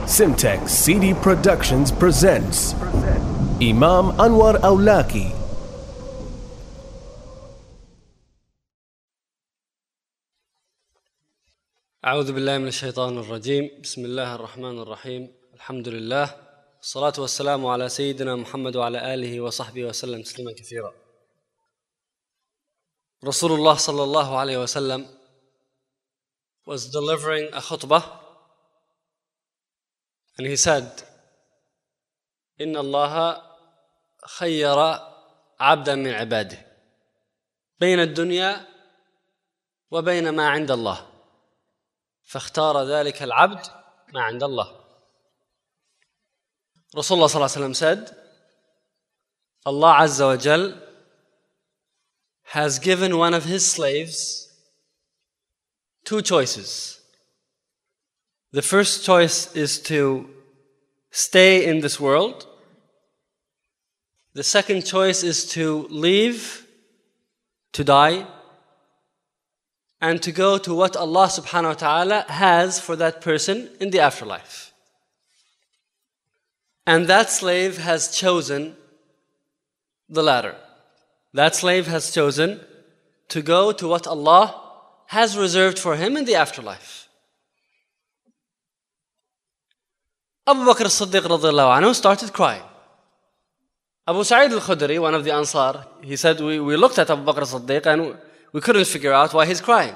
Simtex CD Productions presents Imam Anwar Awlaki. أعوذ بالله من الشيطان الرجيم. بسم الله الرحمن الرحيم. الحمد لله والصلاة والسلام على سيدنا محمد وعلى آله وصحبه وسلم تسليما كثيرا. Rasulullah sallallahu alayhi wa sallam was delivering a khutbah and he said, إن الله خير عبدا من عباده بين الدنيا وبين ما عند الله فاختار ذلك العبد ما عند الله. Rasulullah sallallahu alayhi wa sallam said, Allah Azza wa Jal has given one of his slaves two choices. The first choice is to stay in this world. The second choice is to leave, to die, and to go to what Allah subhanahu wa ta'ala has for that person in the afterlife. And that slave has chosen the latter. That slave has chosen to go to what Allah has reserved for him in the afterlife. Abu Bakr as-Siddiq radiallahu anhu started crying. Abu Sa'id al-Khudri, one of the Ansar, he said, we looked at Abu Bakr as-Siddiq and we couldn't figure out why he's crying.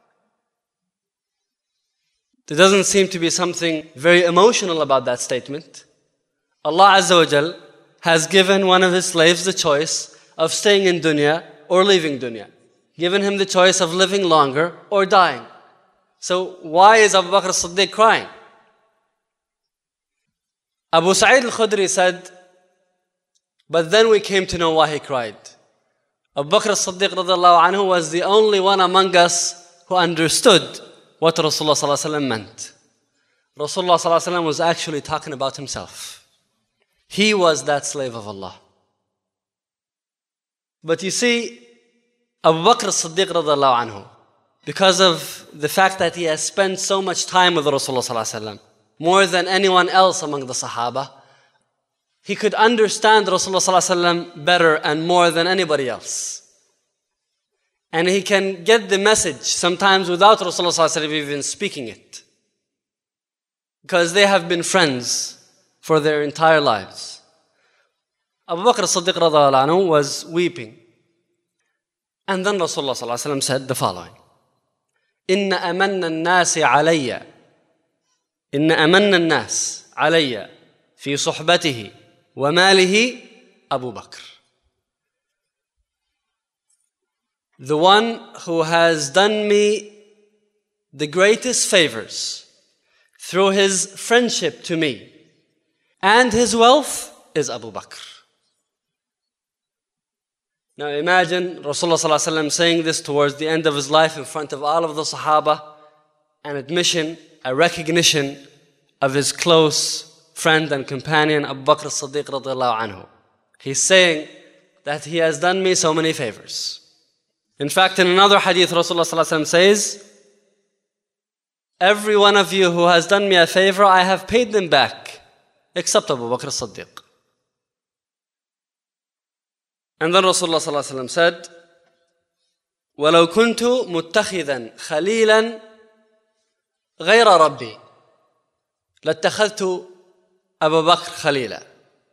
There doesn't seem to be something very emotional about that statement. Allah Azza wa Jal has given one of his slaves the choice of staying in dunya or leaving dunya. Given him the choice of living longer or dying. So why is Abu Bakr as-Siddiq crying? Abu Sa'id al-Khudri said, but then we came to know why he cried. Abu Bakr as-Siddiq radiallahu anhu was the only one among us who understood what Rasulullah sallallahu alaihi wasallam meant. Rasulullah sallallahu alaihi wasallam was actually talking about himself. He was that slave of Allah. But you see, Abu Bakr as-Siddiq radiallahu anhu, because of the fact that he has spent so much time with Rasulullah sallallahu alaihi wasallam, more than anyone else among the Sahaba, he could understand Rasulullah sallallahu alaihi wasallam better and more than anybody else. And he can get the message sometimes without Rasulullah sallallahu alaihi wasallam even speaking it. Because they have been friends for their entire lives. Abu Bakr as-Siddiq radiallahu anhu was weeping. And then Rasulullah sallallahu alaihi wasallam said the following: إن أمن الناس علي إن أمن الناس علي في صحبته وماله أبو بكر. The one who has done me the greatest favors through his friendship to me and his wealth is Abu Bakr. Now imagine Rasulullah sallallahu alaihi wasallam saying this towards the end of his life in front of all of the Sahaba, an admission, a recognition of his close friend and companion Abu Bakr as-Siddiq radiallahu anhu. He's saying that he has done me so many favors. In fact, in another hadith, Rasulullah sallallahu alaihi wasallam says, every one of you who has done me a favor, I have paid them back, except Abu Bakr as-Siddiq. And then Rasulullah sallallahu alaihi wasallam said, وَلَوْ كُنْتُ مُتَّخِذًا خَلِيلًا غَيْرَ رَبِّي لَاتَّخَذْتُ أبا بكر خليلا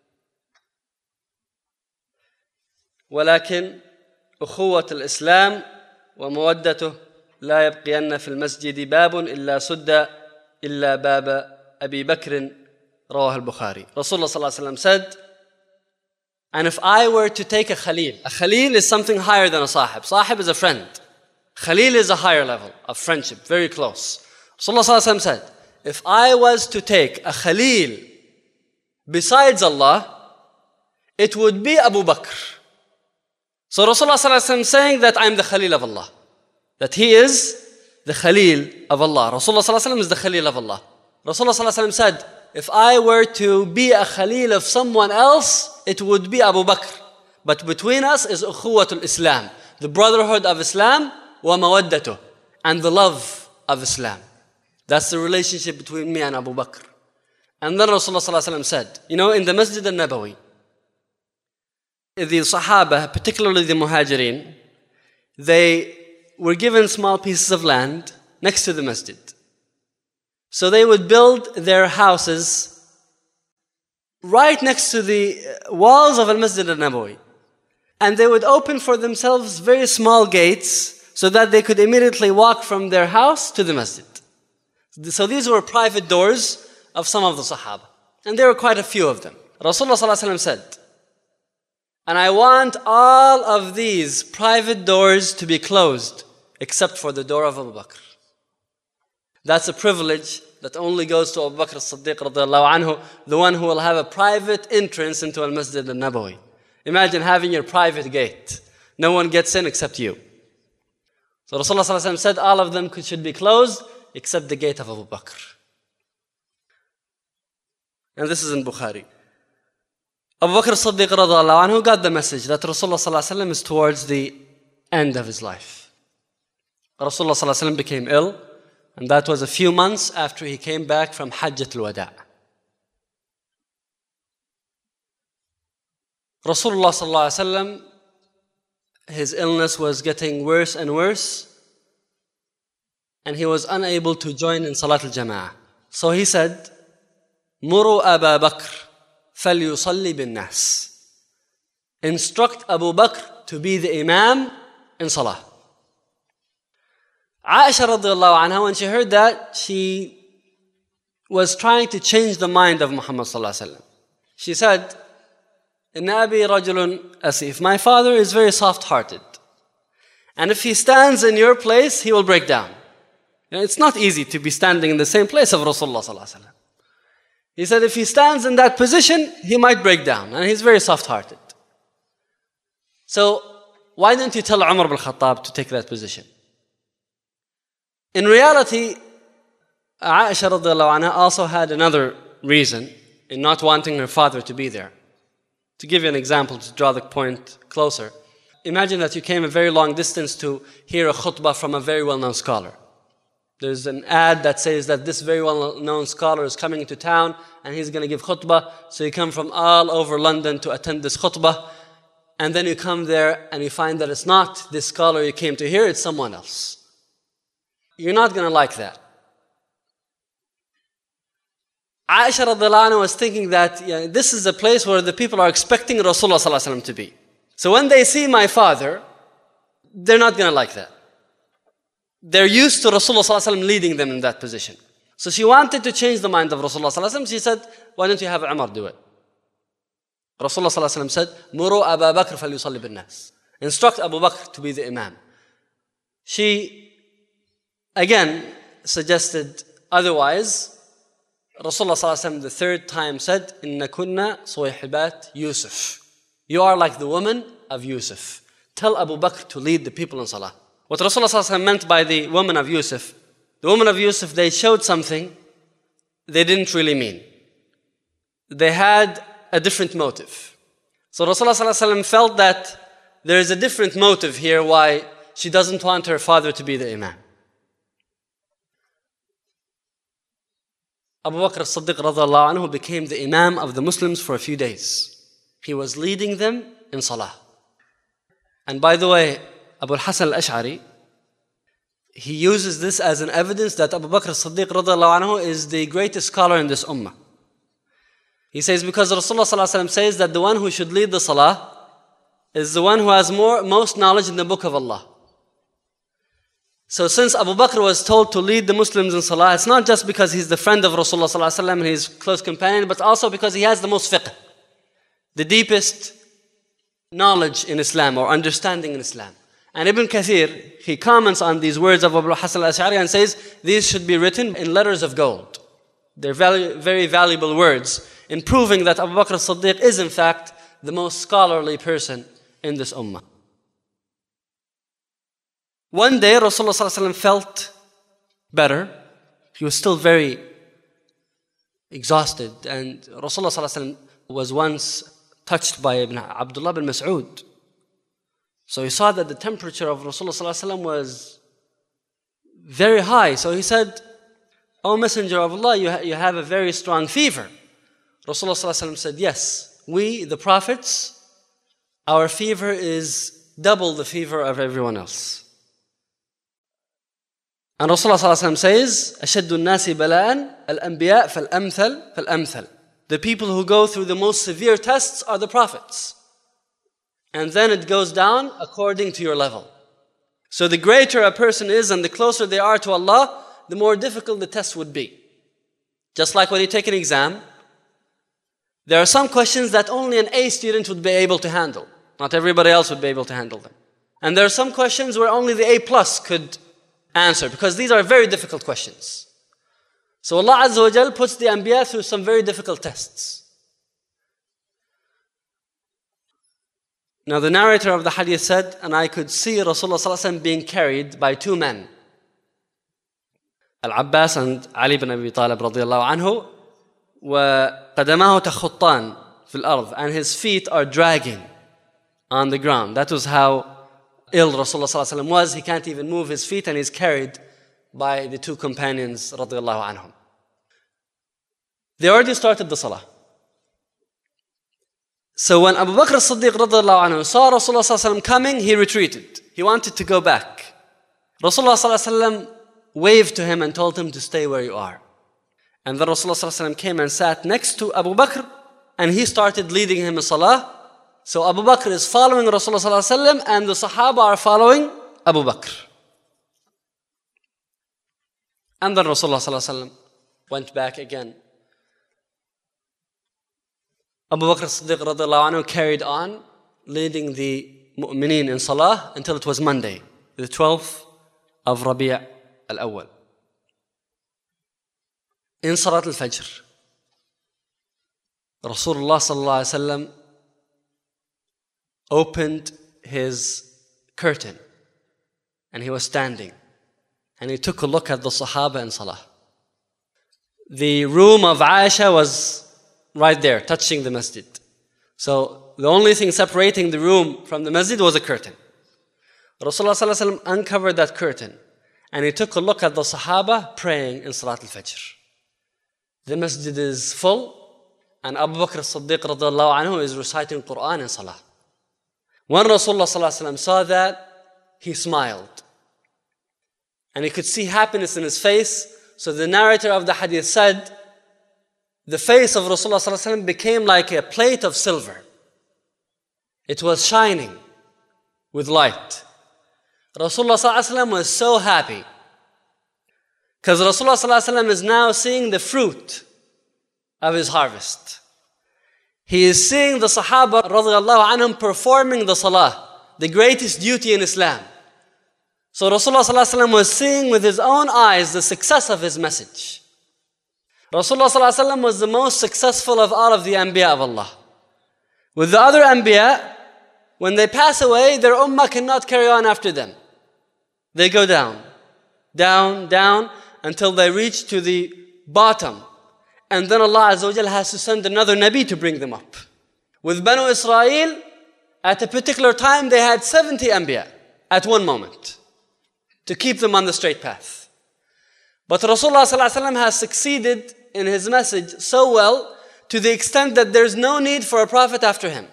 ولكن أخوة الإسلام ومودته لا يبقين في المسجد باب إلا سد إلا باب أبي بكر رواه البخاري. Rasulullah sallallahu alaihi wasallam said, and if I were to take a khalil is something higher than a sahib. Sahib is a friend. Khalil is a higher level of friendship, very close. Rasulullah sallallahu alaihi wasallam said, if I was to take a khalil besides Allah, it would be Abu Bakr. So Rasulullah sallallahu alaihi wasallam saying that I'm the Khalil of Allah, that he is the Khalil of Allah. Rasulullah sallallahu alaihi wasallam is the Khalil of Allah. Rasulullah sallallahu alaihi wasallam said, if I were to be a Khalil of someone else, it would be Abu Bakr. But between us is ukhuwatul Islam, the brotherhood of Islam, wa mawaddatuh, and the love of Islam. That's the relationship between me and Abu Bakr. And then Rasulullah said, in the Masjid al-Nabawi, the Sahaba, particularly the Muhajirin, they were given small pieces of land next to the masjid. So they would build their houses right next to the walls of al-Masjid al-Nabawi. And they would open for themselves very small gates so that they could immediately walk from their house to the masjid. So these were private doors of some of the Sahaba. And there were quite a few of them. Rasulullah said, and I want all of these private doors to be closed except for the door of Abu Bakr. That's a privilege that only goes to Abu Bakr as-Siddiq radiallahu anhu, the one who will have a private entrance into al-Masjid al-Nabawi. Imagine having your private gate. No one gets in except you. So Rasulullah said all of them should be closed except the gate of Abu Bakr. And this is in Bukhari. Abu Bakr as-Siddiq radiallahu anhu got the message that Rasulullah is towards the end of his life. Rasulullah became ill, and that was a few months after he came back from Hajjat al-Wada'. Rasulullah his illness was getting worse and worse, and he was unable to join in Salat al-Jama'ah. So he said, Muru Aba Bakr falyusalli bin nas. Instruct Abu Bakr to be the Imam in Salah. Aisha radiallahu anha, when she heard that, she was trying to change the mind of Muhammad sallallahu alaihi wasallam. She said, Inna abi rajulun asif. My father is very soft-hearted. And if he stands in your place, he will break down. It's not easy to be standing in the same place of Rasulullah sallallahu alaihi wasallam. He said if he stands in that position, he might break down. And he's very soft-hearted. So, why didn't you tell Umar ibn Khattab to take that position? In reality, Aisha radiallahu anha also had another reason in not wanting her father to be there. To give you an example, to draw the point closer. Imagine that you came a very long distance to hear a khutbah from a very well-known scholar. There's an ad that says that this very well-known scholar is coming into town and he's going to give khutbah. So you come from all over London to attend this khutbah. And then you come there and you find that it's not this scholar you came to hear, it's someone else. You're not going to like that. Aisha radiallahu anha was thinking that this is a place where the people are expecting Rasulullah sallallahu alaihi wasallam to be. So when they see my father, they're not going to like that. They're used to Rasulullah sallallahu alaihi wasallam leading them in that position. So she wanted to change the mind of Rasulullah sallallahu alaihi wasallam. She said, why don't you have Umar do it? Rasulullah sallallahu alaihi wasallam said, Muru Abu Bakr falyusalli bin nas. Instruct Abu Bakr to be the Imam. She again suggested otherwise. Rasulullah sallallahu alaihi wasallam the third time said, Inna kunna suwayhibat Yusuf. You are like the woman of Yusuf. Tell Abu Bakr to lead the people in Salah. What Rasulullah sallallahu alaihi wasallam meant by the woman of Yusuf, the woman of Yusuf, they showed something they didn't really mean. They had a different motive. So Rasulullah sallallahu alaihi wasallam felt that there is a different motive here why she doesn't want her father to be the Imam. Abu Bakr as-Siddiq radiallahu anhu became the Imam of the Muslims for a few days. He was leading them in Salah. And by the way, Abu al-Hasan al-Ash'ari, he uses this as an evidence that Abu Bakr as-Siddiq radiallahu anhu is the greatest scholar in this ummah. He says because Rasulullah sallallahu alaihi wasallam says that the one who should lead the Salah is the one who has most knowledge in the book of Allah. So since Abu Bakr was told to lead the Muslims in Salah, it's not just because he's the friend of Rasulullah sallallahu alaihi wasallam and his close companion, but also because he has the most fiqh, the deepest knowledge in Islam or understanding in Islam. And Ibn Kathir, he comments on these words of Abu Hasan al-Ash'ari and says, these should be written in letters of gold. They're very valuable words in proving that Abu Bakr as-Siddiq is in fact the most scholarly person in this ummah. One day, Rasulullah sallallahu alaihi wasallam felt better. He was still very exhausted. And Rasulullah sallallahu alaihi wasallam was once touched by Abdullah bin Mas'ud. So he saw that the temperature of Rasulullah sallallahu alaihi wasallam was very high. So he said, O Messenger of Allah, you have a very strong fever. Rasulullah said, yes, we, the prophets, our fever is double the fever of everyone else. And Rasulullah says, أَشَدُّ النَّاسِ بَلَاءً الْأَنْبِيَاء فَالْأَمْثَلْ فَالْأَمْثَلْ. The people who go through the most severe tests are the prophets. And then it goes down according to your level. So the greater a person is and the closer they are to Allah, the more difficult the test would be. Just like when you take an exam, there are some questions that only an A student would be able to handle. Not everybody else would be able to handle them. And there are some questions where only the A+ could answer, because these are very difficult questions. So Allah Azza wa Jal puts the Anbiya through some very difficult tests. Now the narrator of the hadith said, and I could see Rasulullah being carried by two men, Al-Abbas and Ali ibn Abi Talib radiyallahu anhu, وَقَدَمَاهُ تَخُطَّانِ فِي الْأَرْضِ, and his feet are dragging on the ground. That was how ill Rasulullah was. He can't even move his feet and he's carried by the two companions radiyallahu anhum. They already started the salah. So when Abu Bakr as-Siddiq radiyallahu anhu saw Rasulullah coming, he retreated. He wanted to go back. Rasulullah waved to him and told him to stay where you are. And then Rasulullah came and sat next to Abu Bakr and he started leading him in salah. So Abu Bakr is following Rasulullah and the Sahaba are following Abu Bakr. And then Rasulullah went back again. Abu Bakr as-Siddiq radiyallahu anhu carried on leading the mu'mineen in salah until it was Monday, the 12th of Rabi' al-Awwal. In Salat al-Fajr, Rasulullah sallallahu alaihi wasallam opened his curtain and he was standing and he took a look at the Sahaba in salah. The room of Aisha was right there, touching the masjid. So the only thing separating the room from the masjid was a curtain. Rasulullah uncovered that curtain and he took a look at the Sahaba praying in Salat al-Fajr. The masjid is full and Abu Bakr as-Siddiq radiyallahu anhu is reciting Quran in salah. When Rasulullah saw that, he smiled. And he could see happiness in his face. So the narrator of the hadith said, the face of Rasulullah became like a plate of silver. It was shining with light. Rasulullah was so happy. Because Rasulullah is now seeing the fruit of his harvest. He is seeing the Sahaba radiyallahu anhum performing the salah, the greatest duty in Islam. So Rasulullah was seeing with his own eyes the success of his message. Rasulullah was the most successful of all of the Anbiya of Allah. With the other Anbiya, when they pass away, their ummah cannot carry on after them. They go down, down, down, until they reach to the bottom. And then Allah Azza wa Jal has to send another Nabi to bring them up. With Banu Israel, at a particular time, they had 70 Anbiya at one moment to keep them on the straight path. But Rasulullah has succeeded in his message so well to the extent that there's no need for a prophet after him.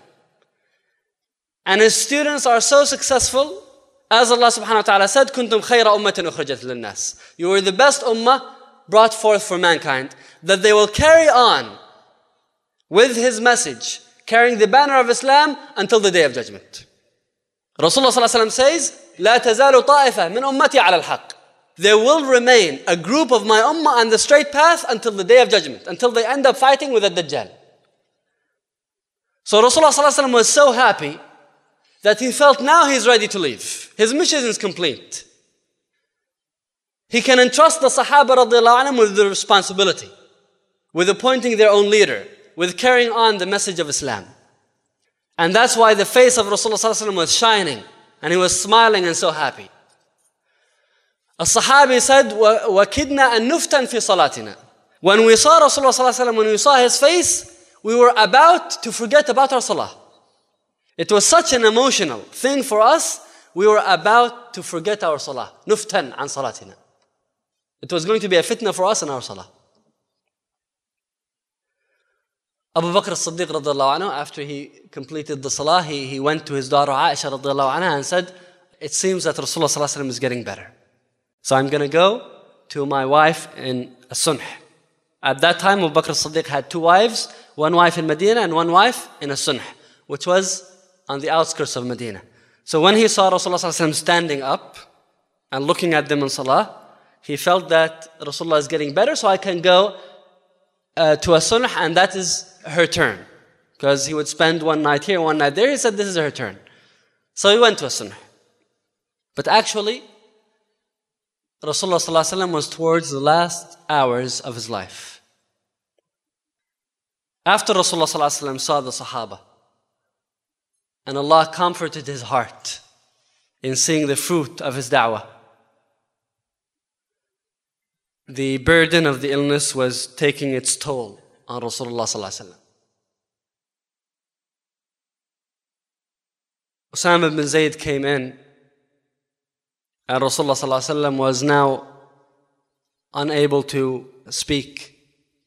And his students are so successful, as Allah subhanahu wa ta'ala said, كُنْتُمْ خَيْرَ أُمَّةٍ أُخْرَجَتْ لِلنَّاسِ. You were the best ummah brought forth for mankind, that they will carry on with his message, carrying the banner of Islam until the day of judgment. Rasulullah says, لا تزال طائفة من أمتي على الحق. There will remain a group of my ummah on the straight path until the day of judgment, until they end up fighting with the Dajjal. So Rasulullah was so happy that he felt now he's ready to leave. His mission is complete. He can entrust the Sahaba radiyallahu anhum with the responsibility, with appointing their own leader, with carrying on the message of Islam. And that's why the face of Rasulullah was shining and he was smiling and so happy. A Sahabi said, وَكِدْنَا أَن نُفْتَنْ فِي صَلَاتِنَا. When we saw Rasulullah, when we saw his face, we were about to forget about our salah. It was such an emotional thing for us, we were about to forget our salah. نُفْتَنْ عَنْ صَلَاتِنَا. It was going to be a fitna for us in our salah. Abu Bakr as-Siddiq radiallahu anhu, after he completed the salah, he went to his daughter Aisha radiallahu anha and said, it seems that Rasulullah sallallahu alaihi wasallam is getting better. So I'm going to go to my wife in As-Sunh. At that time, Abu Bakr as-Siddiq had two wives, one wife in Medina and one wife in As-Sunh, which was on the outskirts of Medina. So when he saw Rasulullah sallallahu alaihi wasallam standing up and looking at them in salah, he felt that Rasulullah is getting better, so I can go to As-Sunh, and that is her turn. Because he would spend one night here, one night there. He said, this is her turn. So he went to As-Sunh. But actually, Rasulullah ﷺ was towards the last hours of his life. After Rasulullah ﷺ saw the Sahaba, and Allah comforted his heart in seeing the fruit of his da'wah, the burden of the illness was taking its toll on Rasulullah ﷺ. Usama ibn Zayd came in, and Rasulullah ﷺ was now unable to speak.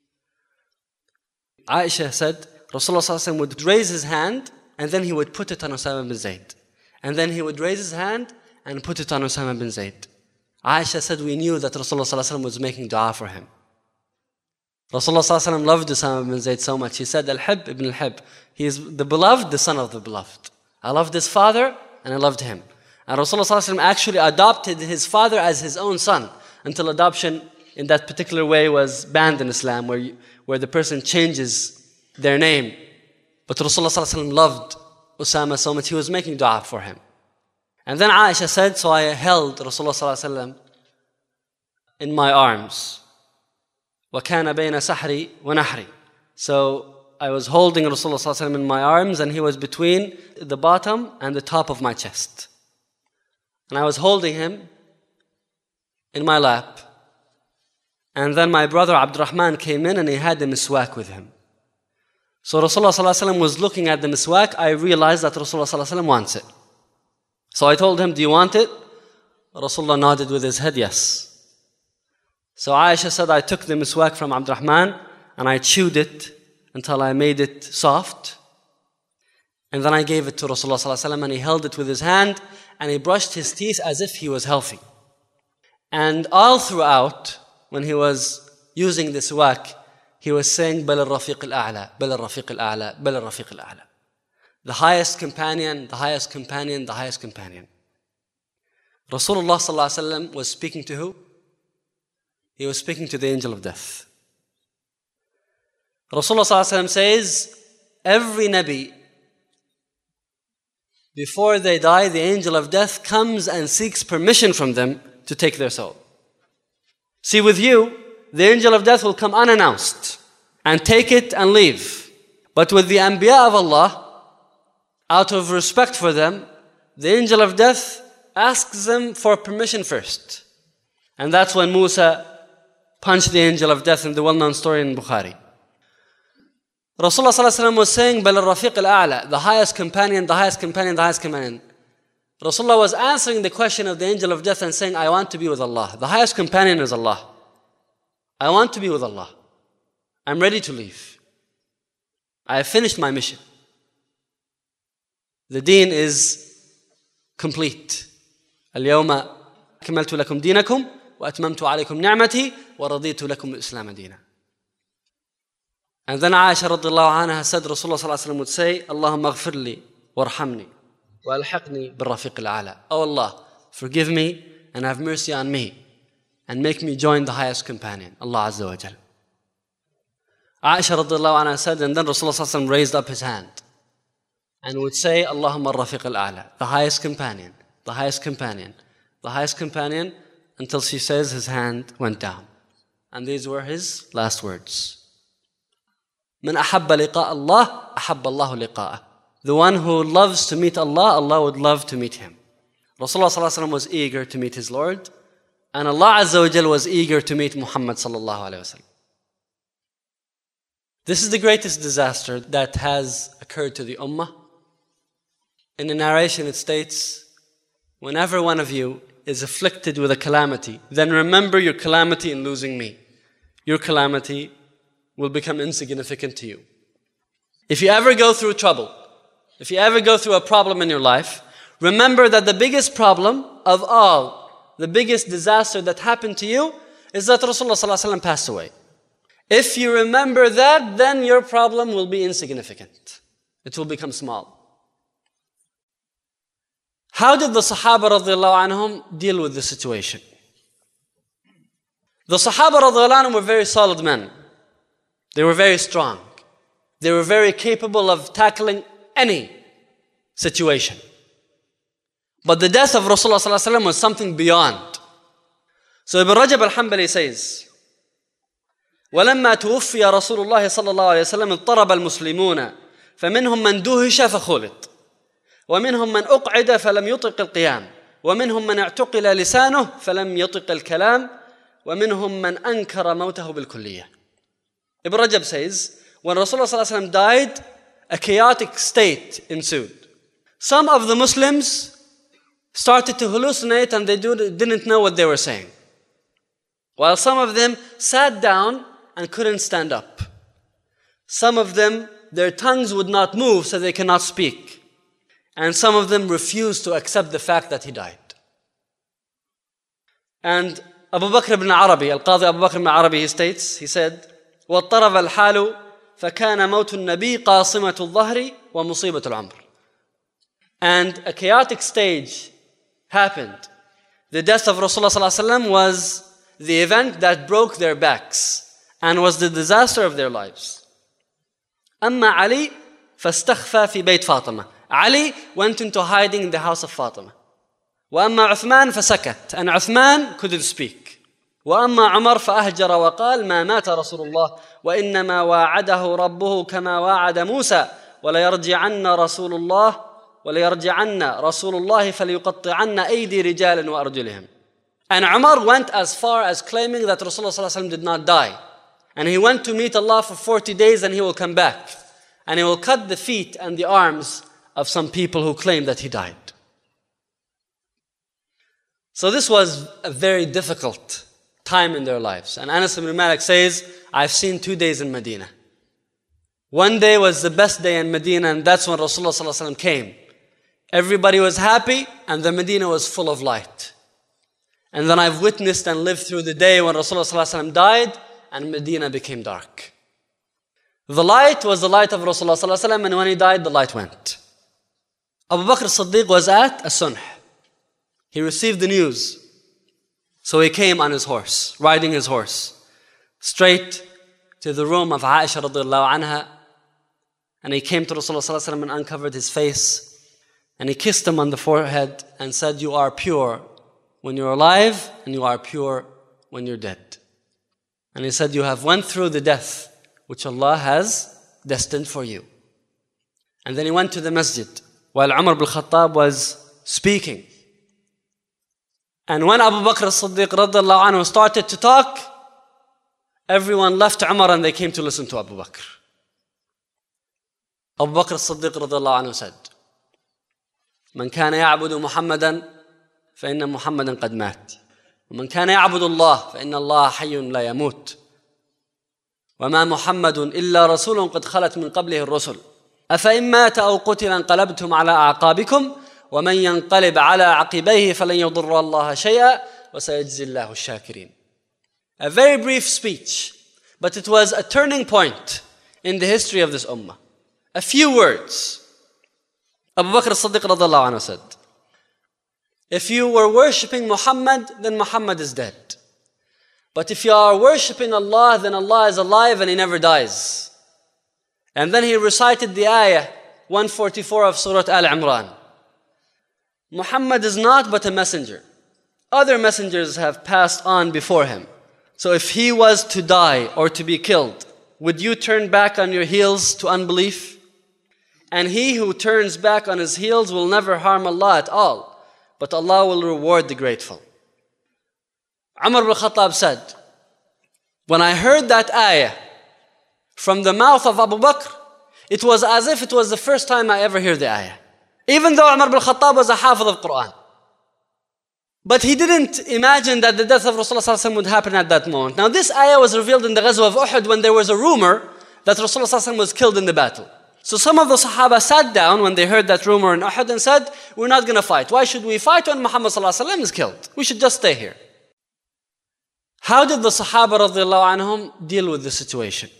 Aisha said, Rasulullah ﷺ would raise his hand, and then he would put it on Usama ibn Zayd. And then he would raise his hand and put it on Usama ibn Zayd. Aisha said, we knew that Rasulullah ﷺ was making dua for him. Rasulullah ﷺ loved Usama ibn Zayd so much. He said, Al-Hib ibn Al-Hib. He is the beloved, the son of the beloved. I loved his father, and I loved him. And Rasulullah ﷺ actually adopted his father as his own son, until adoption in that particular way was banned in Islam, where the person changes their name. But Rasulullah ﷺ loved Usama so much, he was making dua for him. And then Aisha said, so I held Rasulullah ﷺ in my arms. وَكَانَ بَيْنَ سَحْرِي وَنَحْرِي. So I was holding Rasulullah ﷺ in my arms, and he was between the bottom and the top of my chest. And I was holding him in my lap. And then my brother Abdurrahman came in, and he had the miswak with him. So Rasulullah ﷺ was looking at the miswak. I realized that Rasulullah ﷺ wants it. So I told him, do you want it? Rasulullah nodded with his head, yes. So Aisha said, I took the miswak from Abdurrahman and I chewed it until I made it soft. And then I gave it to Rasulullah ﷺ, and he held it with his hand and he brushed his teeth as if he was healthy. And all throughout, when he was using the siwak, he was saying, Bal al-Rafiq al-A'la, Bal al-Rafiq al-A'la, Bal al-Rafiq al-A'la. The highest companion, the highest companion, the highest companion. Rasulullah ﷺ was speaking to who? He was speaking to the angel of death. Rasulullah ﷺ says, every Nabi, before they die, the angel of death comes and seeks permission from them to take their soul. See, with you, the angel of death will come unannounced and take it and leave. But with the Anbiya of Allah, out of respect for them, the angel of death asks them for permission first. And that's when Musa punched the angel of death in the well-known story in Bukhari. Rasulullah ﷺ was saying, Bal al-Rafiq al-A'la, the highest companion, the highest companion, the highest companion. Rasulullah was answering the question of the angel of death and saying, I want to be with Allah. The highest companion is Allah. I want to be with Allah. I'm ready to leave. I have finished my mission. The deen is complete. اليوم أكملت لكم دينكم وأتممت عليكم نعمتي ورضيت لكم الإسلام دينا. And then Aisha radiallahu anha said, Rasulullah sallallahu alaihi wasallam would say, Allahumma ghfir li warhamni wa alhaqni bil rafiq al-a'la. Oh Allah, forgive me and have mercy on me and make me join the highest companion, Allah Azza wa Jal. Aisha radiallahu anha said, and then Rasulullah sallallahu alaihi wasallam raised up his hand and would say, Allahumma rafiq al-a'la, the highest companion, the highest companion, the highest companion, until she says his hand went down. And these were his last words. من أحب لقاء الله أحب الله لقاءه. The one who loves to meet Allah, Allah would love to meet him. Rasulullah sallallahu alaihi wasallam was eager to meet his Lord, and Allah Azza wa Jal was eager to meet Muhammad sallallahu alaihi wasallam. This is the greatest disaster that has occurred to the Ummah. In the narration it states, whenever one of you is afflicted with a calamity, then remember your calamity in losing me. Your calamity will become insignificant to you. If you ever go through trouble, if you ever go through a problem in your life, remember that the biggest problem of all, the biggest disaster that happened to you is that Rasulullah ﷺ passed away. If you remember that, then your problem will be insignificant. It will become small. How did the Sahaba radiallahu anhum deal with the situation? The Sahaba radiallahu anhum were very solid men. They were very strong. They were very capable of tackling any situation. But the death of Rasulullah sallallahu alaihi wasallam was something beyond. So Ibn Rajab al-Hanbali says, ولما توفي رسول الله صلى الله عليه وسلم اضطرب المسلمون فمنهم من دهش فخلط ومنهم من أقعد فلم يطق القيام ومنهم من اعتقل لسانه فلم يطق الكلام ومنهم من أنكر موته بالكلية. Ibn Rajab says, when Rasulullah sallallahu alaihi wasallam died, a chaotic state ensued. Some of the Muslims started to hallucinate and they didn't know what they were saying. While some of them sat down and couldn't stand up. Some of them, their tongues would not move so they cannot speak. And some of them refused to accept the fact that he died. And Abu Bakr ibn Arabi, Al-Qadi Abu Bakr ibn Arabi, he states, he said, وَاضْطَرَبَ الْحَالُ فَكَانَ مَوْتُ النَّبِيِّ قَاصِمَةُ الظَّهْرِ وَمُصِيبَةُ الْعُمْرِ. And a chaotic stage happened. The death of Rasulullah sallallahu alaihi wasallam was the event that broke their backs and was the disaster of their lives. أما علي فاستخفى في بيت فاطمة. Ali went into hiding in the house of Fatima. وأما عثمان فسكت. And Uthman couldn't speak. وأما عمر فأهجر وقال ما مات رسول الله وإنما واعده ربه كما واعد موسى وليرجعن رسول الله فليقطعن أيدي رجال وأرجلهم. And Umar went as far as claiming that Rasulullah sallallahu alaihi wasallam did not die. And he went to meet Allah for 40 days and he will come back. And he will cut the feet and the arms of some people who claim that he died. So this was a very difficult time in their lives. And Anas ibn Malik says, I've seen 2 days in Medina. One day was the best day in Medina, and that's when Rasulullah sallallahu alaihi wasallam came. Everybody was happy and the Medina was full of light. And then I've witnessed and lived through the day when Rasulullah sallallahu alaihi wasallam died and Medina became dark. The light was the light of Rasulullah sallallahu alaihi wasallam, and when he died, the light went. Abu Bakr as-Siddiq was at As-Sunh. He received the news. So he came on his horse, riding his horse, straight to the room of Aisha radiallahu anha. And he came to Rasulullah sallallahu alaihi wasallam and uncovered his face. And he kissed him on the forehead and said, you are pure when you're alive and you are pure when you're dead. And he said, you have went through the death which Allah has destined for you. And then he went to the masjid while Umar ibn Khattab was speaking. And when Abu Bakr as-Siddiq radiallahu anhu started to talk, everyone left Umar and they came to listen to Abu Bakr. Abu Bakr as-Siddiq radiallahu anhu said, من كان يعبد محمدا فإن محمدا قد مات ومن كان يعبد الله فإن الله حي لا يموت وما محمد إلا رسول قد خلت من قبله الرسل أفإن مات أو قتل انقلبتم على أعقابكم ومن ينقلب على عقبيه فلن يضر الله شيئا وسيجزي الله الشاكرين. A very brief speech, but it was a turning point in the history of this ummah. A few words. Abu Bakr as-Siddiq radiallahu anhu said, if you were worshipping Muhammad, then Muhammad is dead. But if you are worshipping Allah, then Allah is alive and He never dies. And then he recited the ayah 144 of Surah Al-Imran. Muhammad is not but a messenger. Other messengers have passed on before him. So if he was to die or to be killed, would you turn back on your heels to unbelief? And he who turns back on his heels will never harm Allah at all, but Allah will reward the grateful. Umar ibn Khattab said, when I heard that ayah from the mouth of Abu Bakr, it was as if it was the first time I ever heard the ayah. Even though Umar ibn Khattab was a hafiz of Quran. But he didn't imagine that the death of Rasulullah would happen at that moment. Now this ayah was revealed in the Ghazwa of Uhud when there was a rumor that Rasulullah was killed in the battle. So some of the Sahaba sat down when they heard that rumor in Uhud and said, we're not going to fight. Why should we fight when Muhammad is killed? We should just stay here. How did the Sahaba radiallahu anhum deal with the situation?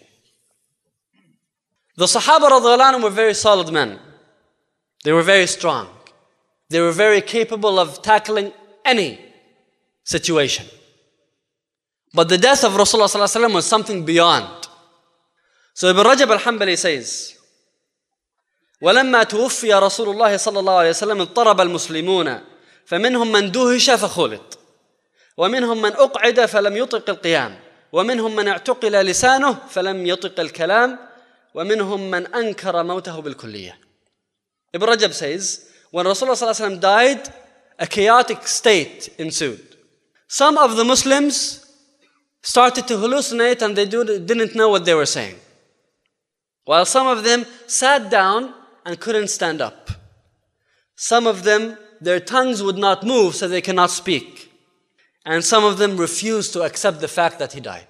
The Sahaba radiallahu anhum were very solid men. They were very strong. They were very capable of tackling any situation. But the death of Rasulullah was something beyond. So Ibn Rajab al-Hanbali says, ولما توفي رسول الله صلى الله عليه وسلم اضطرب المسلمون فمنهم من دهش فخلط ومنهم من أقعد فلم يطق القيام ومنهم من اعتقل لسانه فلم يطق الكلام ومنهم من أنكر موته بالكلية. Ibn Rajab says, when Rasulullah died, a chaotic state ensued. Some of the Muslims started to hallucinate and they didn't know what they were saying. While some of them sat down and couldn't stand up. Some of them, their tongues would not move so they cannot speak. And some of them refused to accept the fact that he died.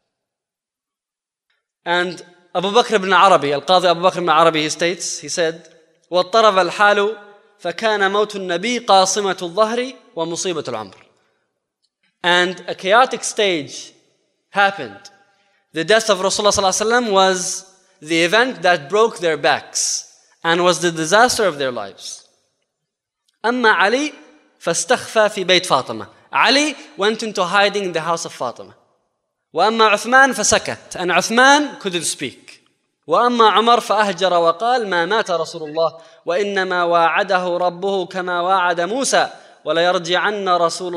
And Abu Bakr ibn Arabi, Al-Qadi Abu Bakr ibn Arabi, he states, he said, وَاضْطَرَبَ الْحَالُ فَكَانَ مَوْتُ النَّبِيِّ قَاصِمَةُ الظَّهْرِ وَمُصِيبَةُ الْعُمْرِ. And a chaotic stage happened. The death of Rasulullah was the event that broke their backs and was the disaster of their lives. أما علي فاستخفى في بيت فاطمة. Ali went into hiding in the house of Fatima. وأما عثمان فسكت. And Uthman couldn't speak. وأما عمر فأهجر وقال ما مات رسول الله وإنما واعده ربه كما واعد موسى وليرجعن رسول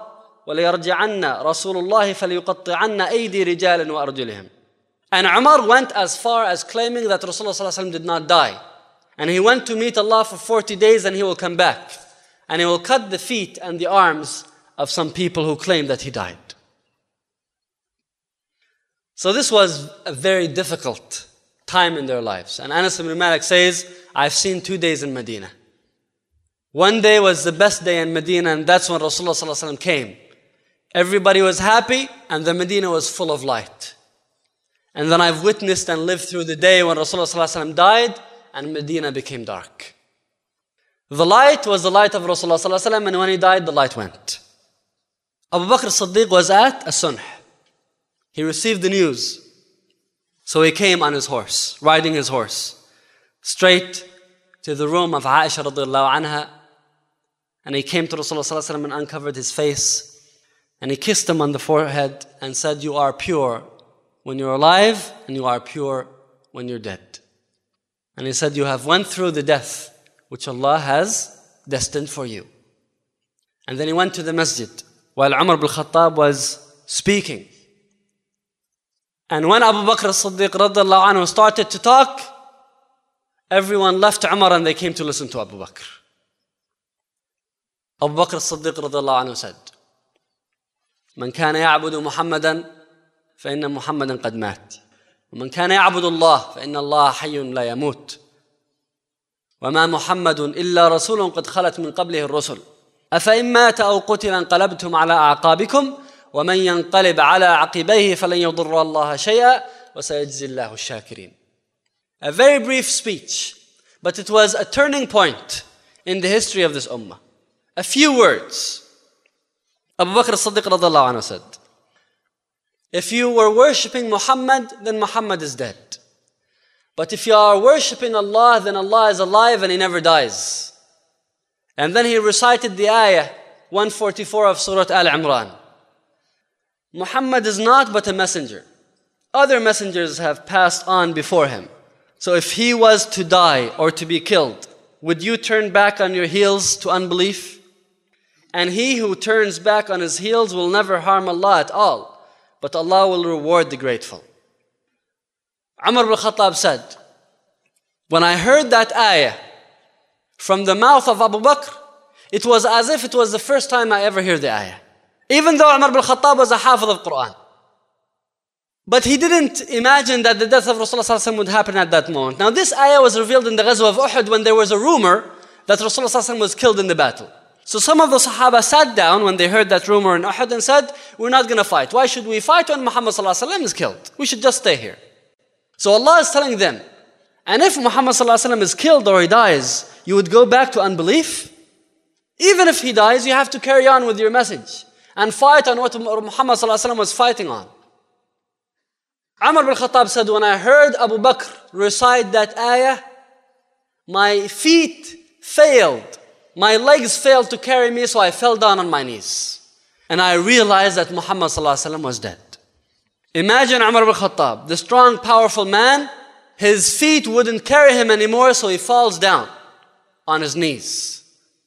الله فليقطعن أيدي رجال وأرجلهم. And Umar went as far as claiming that Rasulullah did not die. And he went to meet Allah for 40 days and he will come back. And he will cut the feet and the arms of some people who claim that he died. So this was a very difficult time in their lives. And Anas ibn Malik says, I've seen 2 days in Medina. One day was the best day in Medina, and that's when Rasulullah came. Everybody was happy and the Medina was full of light. And then I've witnessed and lived through the day when Rasulullah died and Medina became dark. The light was the light of Rasulullah, and when he died, the light went. Abu Bakr as-Siddiq was at As-Sunh. He received the news. So he came on his horse, riding his horse, straight to the room of Aisha radiallahu anha. And he came to Rasulullah and uncovered his face. And he kissed him on the forehead and said, you are pure when you're alive and you are pure when you're dead. And he said, you have went through the death which Allah has destined for you. And then he went to the masjid while Umar ibn Khattab was speaking. And when Abu Bakr as-Siddiq radiallahu anhu started to talk, everyone left Umar and they came to listen to Abu Bakr. Abu Bakr as-Siddiq radiallahu anhu said, من كان يعبد محمدا فإن محمدا قد مات ومن كان يعبد الله فإن الله حي لا يموت وما محمد إلا رسول قد خلت من قبله الرسل أفإن مات أو قتل انقلبتم على أعقابكم ومن ينقلب على عقبيه فلن يضر الله شيئا وسيجزي الله الشاكرين. A very brief speech, but it was a turning point in the history of this ummah. A few words. Abu Bakr as-Siddiq radiallahu anhu said, if you were worshipping Muhammad, then Muhammad is dead. But if you are worshipping Allah, then Allah is alive and He never dies. And then he recited the ayah 144 of Surah Al-Imran. Muhammad is not but a messenger. Other messengers have passed on before him. So if he was to die or to be killed, would you turn back on your heels to unbelief? And he who turns back on his heels will never harm Allah at all, but Allah will reward the grateful. Umar ibn Khattab said, when I heard that ayah from the mouth of Abu Bakr, it was as if it was the first time I ever heard the ayah. Even though Umar ibn Khattab was a hafiz of Quran. But he didn't imagine that the death of Rasulullah would happen at that moment. Now this ayah was revealed in the Ghazwa of Uhud when there was a rumor that Rasulullah was killed in the battle. So some of the Sahaba sat down when they heard that rumor in Uhud and said, we're not going to fight. Why should we fight when Muhammad ﷺ is killed? We should just stay here. So Allah is telling them, and if Muhammad ﷺ is killed or he dies, you would go back to unbelief? Even if he dies, you have to carry on with your message and fight on what Muhammad ﷺ was fighting on. Umar bin Khattab said, when I heard Abu Bakr recite that ayah, my feet failed. My legs failed to carry me, so I fell down on my knees. And I realized that Muhammad ﷺ was dead. Imagine Umar bin Khattab, the strong, powerful man, his feet wouldn't carry him anymore, so he falls down on his knees.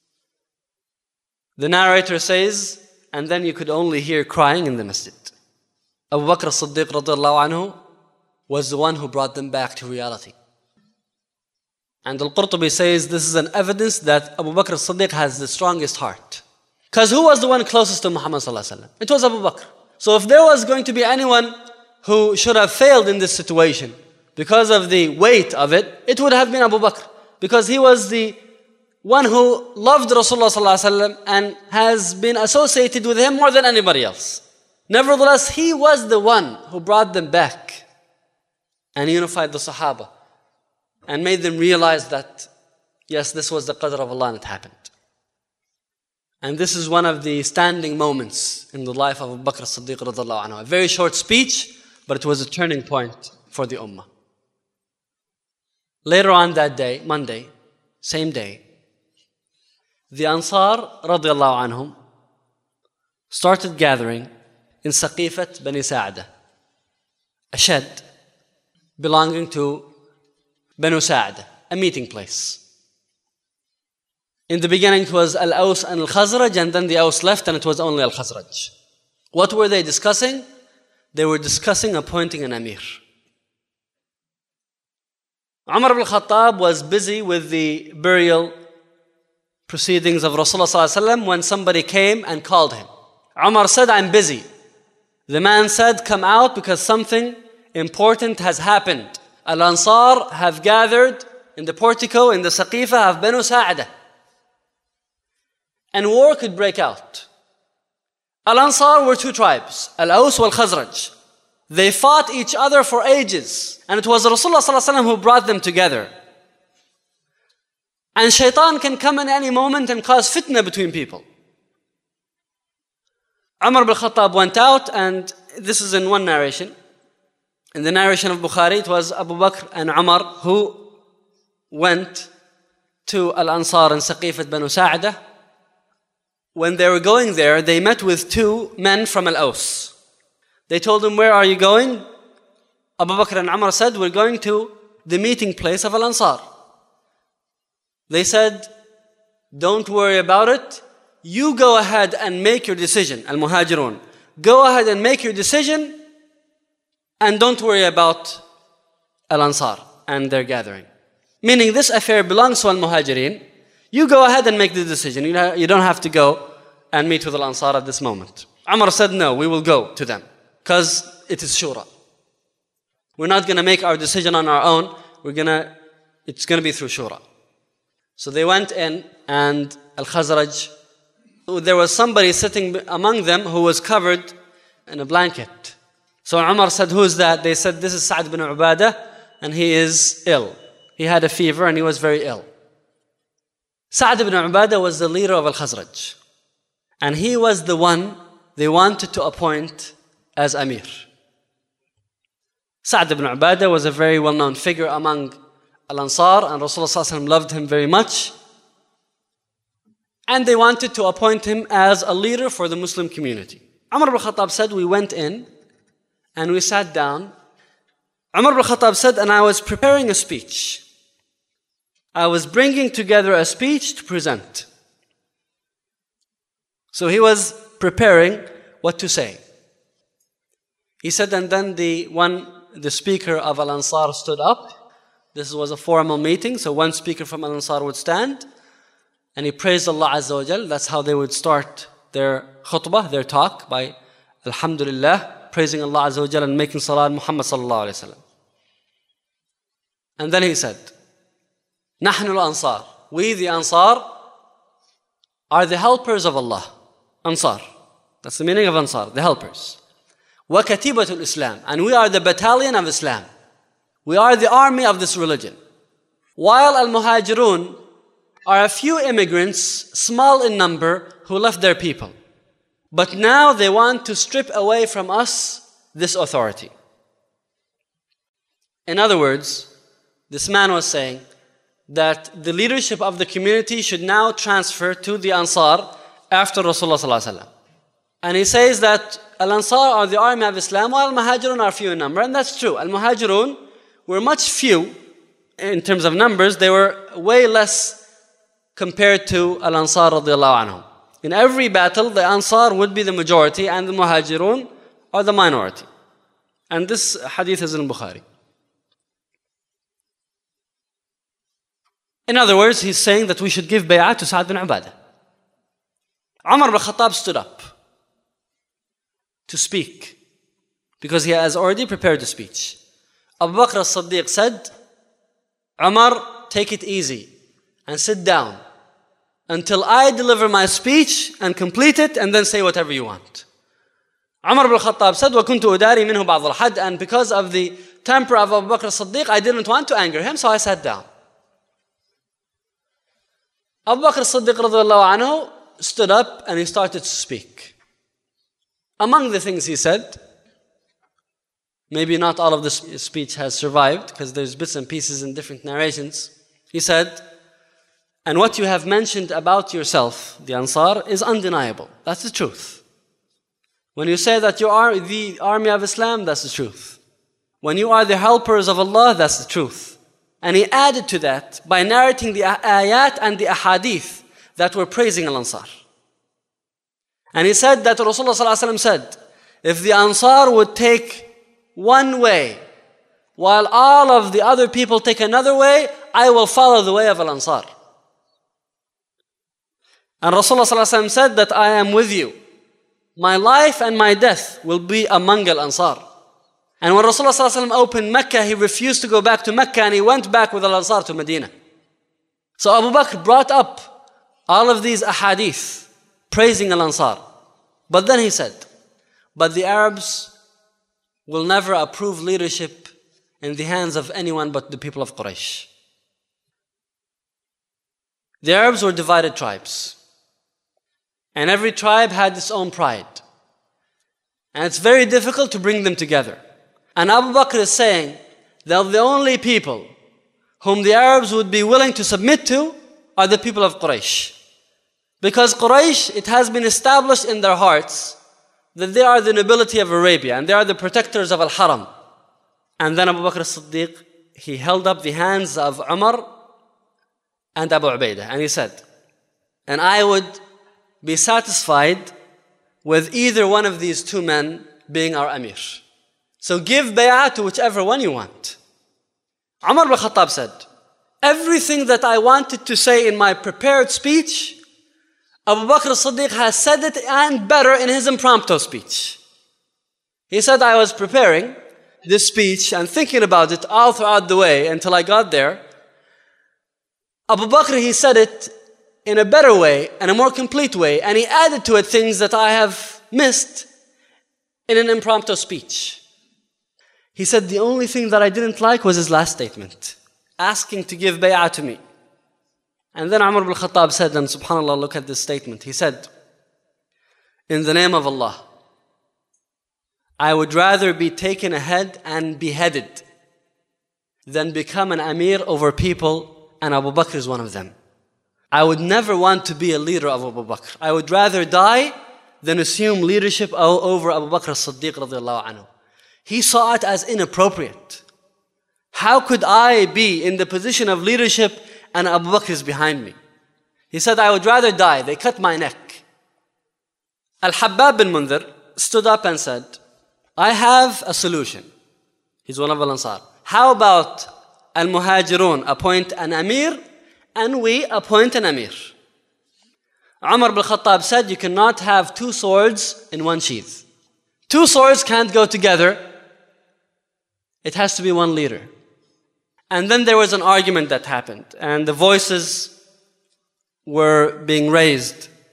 The narrator says, and then you could only hear crying in the masjid. Abu Bakr as-Siddiq radiallahu anhu was the one who brought them back to reality. And Al-Qurtubi says this is an evidence that Abu Bakr as-Siddiq has the strongest heart. Because who was the one closest to Muhammad sallallahu alaihi wasallam? It was Abu Bakr. So if there was going to be anyone who should have failed in this situation because of the weight of it, it would have been Abu Bakr. Because he was the one who loved Rasulullah sallallahu alaihi wasallam and has been associated with him more than anybody else. Nevertheless, he was the one who brought them back and unified the Sahaba and made them realize that, yes, this was the qadr of Allah and it happened. And this is one of the standing moments in the life of Abu Bakr as-Siddiq radhiallahu anhu. A very short speech, but it was a turning point for the ummah. Later on that day, Monday, same day, the Ansar radhiallahu anhum started gathering in Saqifat Bani Sa'dah, a shed belonging to Banu Sa'dah, a meeting place. In the beginning it was Al-Aws and Al-Khazraj, and then the Aws left and it was only Al-Khazraj. What were they discussing? They were discussing appointing an Amir. Umar ibn Khattab was busy with the burial proceedings of Rasulullah sallallahu alaihi wasallam when somebody came and called him. Umar said, I'm busy. The man said, come out because something important has happened. Al-Ansar have gathered in the portico in the Saqifa of Banu Sa'dah. And war could break out. Al-Ansar were two tribes, Al-Aws wal Khazraj. They fought each other for ages. And it was Rasulullah sallallahu alaihi wasallam who brought them together. And shaitan can come in any moment and cause fitna between people. Umar ibn Khattab went out, and this is in one narration. In the narration of Bukhari, it was Abu Bakr and Umar who went to Al-Ansar and Saqifat Banu Sa'dah. When they were going there, they met with two men from Al-Aws. They told them, where are you going? Abu Bakr and Umar said, we're going to the meeting place of Al-Ansar. They said, don't worry about it. You go ahead and make your decision. Al-Muhajirun. Go ahead and make your decision and don't worry about Al-Ansar and their gathering. Meaning this affair belongs to Al-Muhajirin. You go ahead and make the decision. You don't have to go and meet with Al-Ansar at this moment. Umar said, no, we will go to them because it is shura. We're not going to make our decision on our own. It's going to be through shura. So they went in, and Al-Khazraj, there was somebody sitting among them who was covered in a blanket. So Umar said, who is that? They said, this is Sa'd bin Ubadah, and he is ill. He had a fever and he was very ill. Sa'd bin Ubadah was the leader of Al-Khazraj. And he was the one they wanted to appoint as Amir. Sa'd bin Ubadah was a very well-known figure among Al-Ansar, and Rasulullah ﷺ loved him very much. And they wanted to appoint him as a leader for the Muslim community. Umar ibn Khattab said, we went in and we sat down. Umar ibn Khattab said, and I was preparing a speech. I was bringing together a speech to present. So he was preparing what to say. He said, and then the speaker of Al-Ansar stood up. This was a formal meeting, so one speaker from Al-Ansar would stand, and he praised Allah Azza wa Jal. That's how they would start their khutbah, their talk, by Alhamdulillah, praising Allah Azza wa Jal and making salah on Muhammad sallallahu alayhi wa sallam. And then he said, Nahnu al-Ansar, we the Ansar, are the helpers of Allah. Ansar. That's the meaning of Ansar, the helpers. وَكَتِيبَةُ الْإِسْلَامِ. And we are the battalion of Islam. We are the army of this religion. While Al-Muhajirun are a few immigrants, small in number, who left their people. But now they want to strip away from us this authority. In other words, this man was saying that the leadership of the community should now transfer to the Ansar after Rasulullah ﷺ. And he says that Al-Ansar are the army of Islam, while Al-Muhajirun are few in number. And that's true. Al-Muhajirun were much few in terms of numbers. They were way less compared to Al-Ansar radiallahu anhum. In every battle, the Ansar would be the majority and the Muhajirun are the minority. And this hadith is in Bukhari. In other words, he's saying that we should give bay'ah to Sa'ad bin Ubadah. Umar ibn Khattab stood up to speak because he has already prepared the speech. Abu Bakr as-Siddiq said, Umar, take it easy and sit down until I deliver my speech and complete it, and then say whatever you want. Umar ibn Khattab said, وَكُنْتُ أُدَارِي مِنْهُ بَعْضَ الْحَدِّ. And because of the temper of Abu Bakr as-Siddiq, I didn't want to anger him, so I sat down. Abu Bakr as-Siddiq radiallahu anhu stood up and he started to speak. Among the things he said, maybe not all of this speech has survived because there's bits and pieces in different narrations. He said, and what you have mentioned about yourself, the Ansar, is undeniable. That's the truth. When you say that you are the army of Islam, that's the truth. When you are the helpers of Allah, that's the truth. And he added to that by narrating the ayat and the ahadith that were praising Al-Ansar. And he said that Rasulullah ﷺ said, if the Ansar would take one way, while all of the other people take another way, I will follow the way of Al-Ansar. And Rasulullah ﷺ said that I am with you. My life and my death will be among Al-Ansar. And when Rasulullah ﷺ opened Mecca, he refused to go back to Mecca and he went back with Al-Ansar to Medina. So Abu Bakr brought up all of these ahadith praising Al-Ansar. But then he said, but the Arabs will never approve leadership in the hands of anyone but the people of Quraysh. The Arabs were divided tribes. And every tribe had its own pride. And it's very difficult to bring them together. And Abu Bakr is saying that the only people whom the Arabs would be willing to submit to are the people of Quraysh. Because Quraysh, it has been established in their hearts that they are the nobility of Arabia and they are the protectors of Al-Haram. And then Abu Bakr as-Siddiq, he held up the hands of Umar and Abu Ubaidah and he said, and I would be satisfied with either one of these two men being our Amir. So give bay'ah to whichever one you want. Umar ibn Khattab said, everything that I wanted to say in my prepared speech, Abu Bakr as-Siddiq has said it and better in his impromptu speech. He said, I was preparing this speech and thinking about it all throughout the way until I got there. Abu Bakr, he said it in a better way and a more complete way, and he added to it things that I have missed in an impromptu speech. He said the only thing that I didn't like was his last statement, asking to give bay'ah to me. And then Umar ibn Khattab said, and subhanAllah, look at this statement. He said, in the name of Allah, I would rather be taken ahead and beheaded than become an Amir over people, and Abu Bakr is one of them. I would never want to be a leader of Abu Bakr. I would rather die than assume leadership over Abu Bakr as-Siddiq radiallahu anhu. He saw it as inappropriate. How could I be in the position of leadership and Abu Bakr is behind me? He said, I would rather die. They cut my neck. Al-Habbab bin Mundhir stood up and said, I have a solution. He's one of Al-Ansar. How about Al-Muhajirun appoint an Amir and we appoint an Amir? Umar ibn Khattab said, you cannot have two swords in one sheath. Two swords can't go together. It has to be one leader. And then there was an argument that happened, and the voices were being raised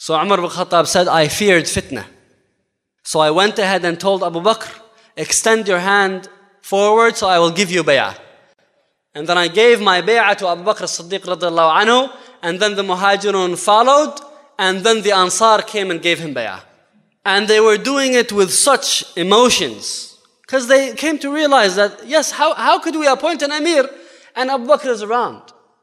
So Umar ibn Khattab said, I feared fitna. So I went ahead and told Abu Bakr, extend your hand forward so I will give you bay'ah. And then I gave my bay'ah to Abu Bakr as-Siddiq radiallahu anhu, and then the Muhajirun followed, and then the Ansar came and gave him bay'ah. And they were doing it with such emotions, because they came to realize that, yes, how could we appoint an Amir and Abu Bakr is around?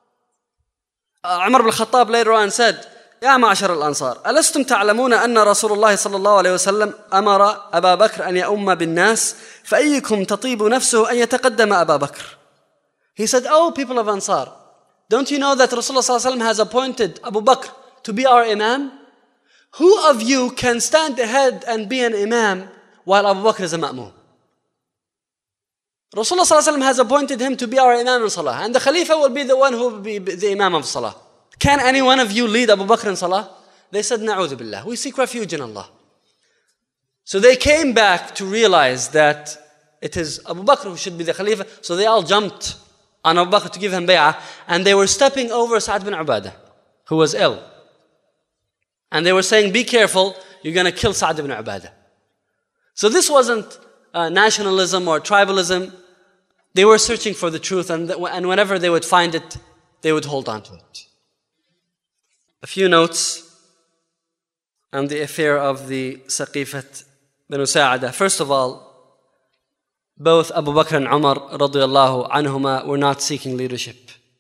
Umar ibn Khattab later on said, يا معشر الأنصار ألستم تعلمون أن رسول الله صلى الله عليه وسلم أمر أبا بكر أن يؤم بالناس فأيكم تطيب نفسه أن يتقدم أبا بكر. He said, oh people of Ansar, don't you know that Rasulullah صلى الله عليه وسلم has appointed Abu Bakr to be our Imam? Who of you can stand ahead and be an Imam while Abu Bakr is a Ma'mum? Rasulullah صلى الله عليه وسلم has appointed him to be our Imam in Salah, and the Khalifa will be the one who will be the Imam of Salah. Can any one of you lead Abu Bakr in Salah? They said, Na'udhu billah. We seek refuge in Allah. So they came back to realize that it is Abu Bakr who should be the Khalifa. So they all jumped on Abu Bakr to give him bay'ah. And they were stepping over Sa'd bin Ubadah, who was ill. And they were saying, be careful, you're going to kill Sa'd bin Ubadah. So this wasn't nationalism or tribalism. They were searching for the truth. And whenever they would find it, they would hold on to it. A few notes on the affair of the Saqifat bin Sa'adah. First of all, both Abu Bakr and Umar radiyallahu anhuma were not seeking leadership.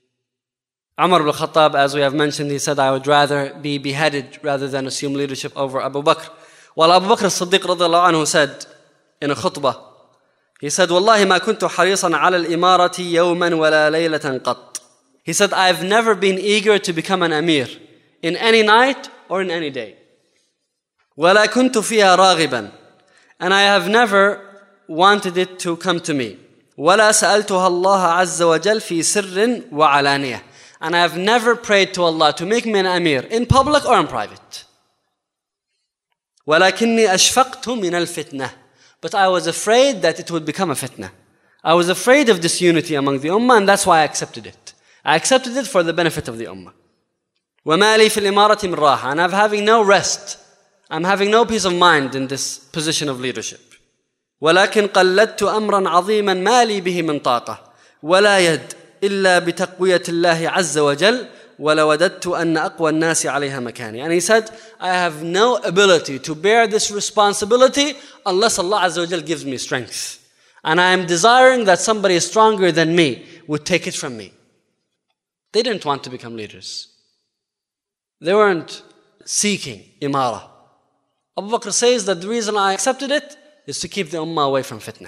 Umar ibn Khattab, as we have mentioned, he said, I would rather be beheaded rather than assume leadership over Abu Bakr. While Abu Bakr as-Siddiq radiyallahu anhu said in a khutbah, he said, Wallahi ma kuntu harisan ala al-imarati yawman wala laylatan qat. He said, I've never been eager to become an Amir in any night or in any day. وَلَا كُنْتُ فِيهَا رَاغِبًا. And I have never wanted it to come to me. وَلَا سَأَلْتُهَا اللَّهَ عَزَّ وَجَلْ فِي سِرٍّ وَعَلَانِيَةٍ. And I have never prayed to Allah to make me an Amir in public or in private. وَلَكِنِّي أَشْفَقْتُ مِنَ الْفِتْنَةِ. But I was afraid that it would become a fitna. I was afraid of disunity among the Ummah, and that's why I accepted it. I accepted it for the benefit of the Ummah. وَمَا لِي فِي الْإِمَارَةِ مِنْ رَاحَةٍ. And I'm having no rest. I'm having no peace of mind in this position of leadership. وَلَكِنْ قَلَّدْتُ أَمْرًا عَظِيمًا مَا لِي بِهِ مِنْ طَاقَةٍ وَلَا يَدْ إِلَّا بِتَقْوِيَةِ اللَّهِ عَزَّ وَجَلَّ وَلَوَدَدْتُ أَنَّ أَقْوَى النَّاسِ عَلَيْهَا مَكَانِي. And he said, I have no ability to bear this responsibility unless Allah Azza wa Jal gives me strength. And I am desiring that somebody stronger than me would take it from me. They didn't want to become leaders. They weren't seeking imara. Abu Bakr says that the reason I accepted it is to keep the ummah away from fitna.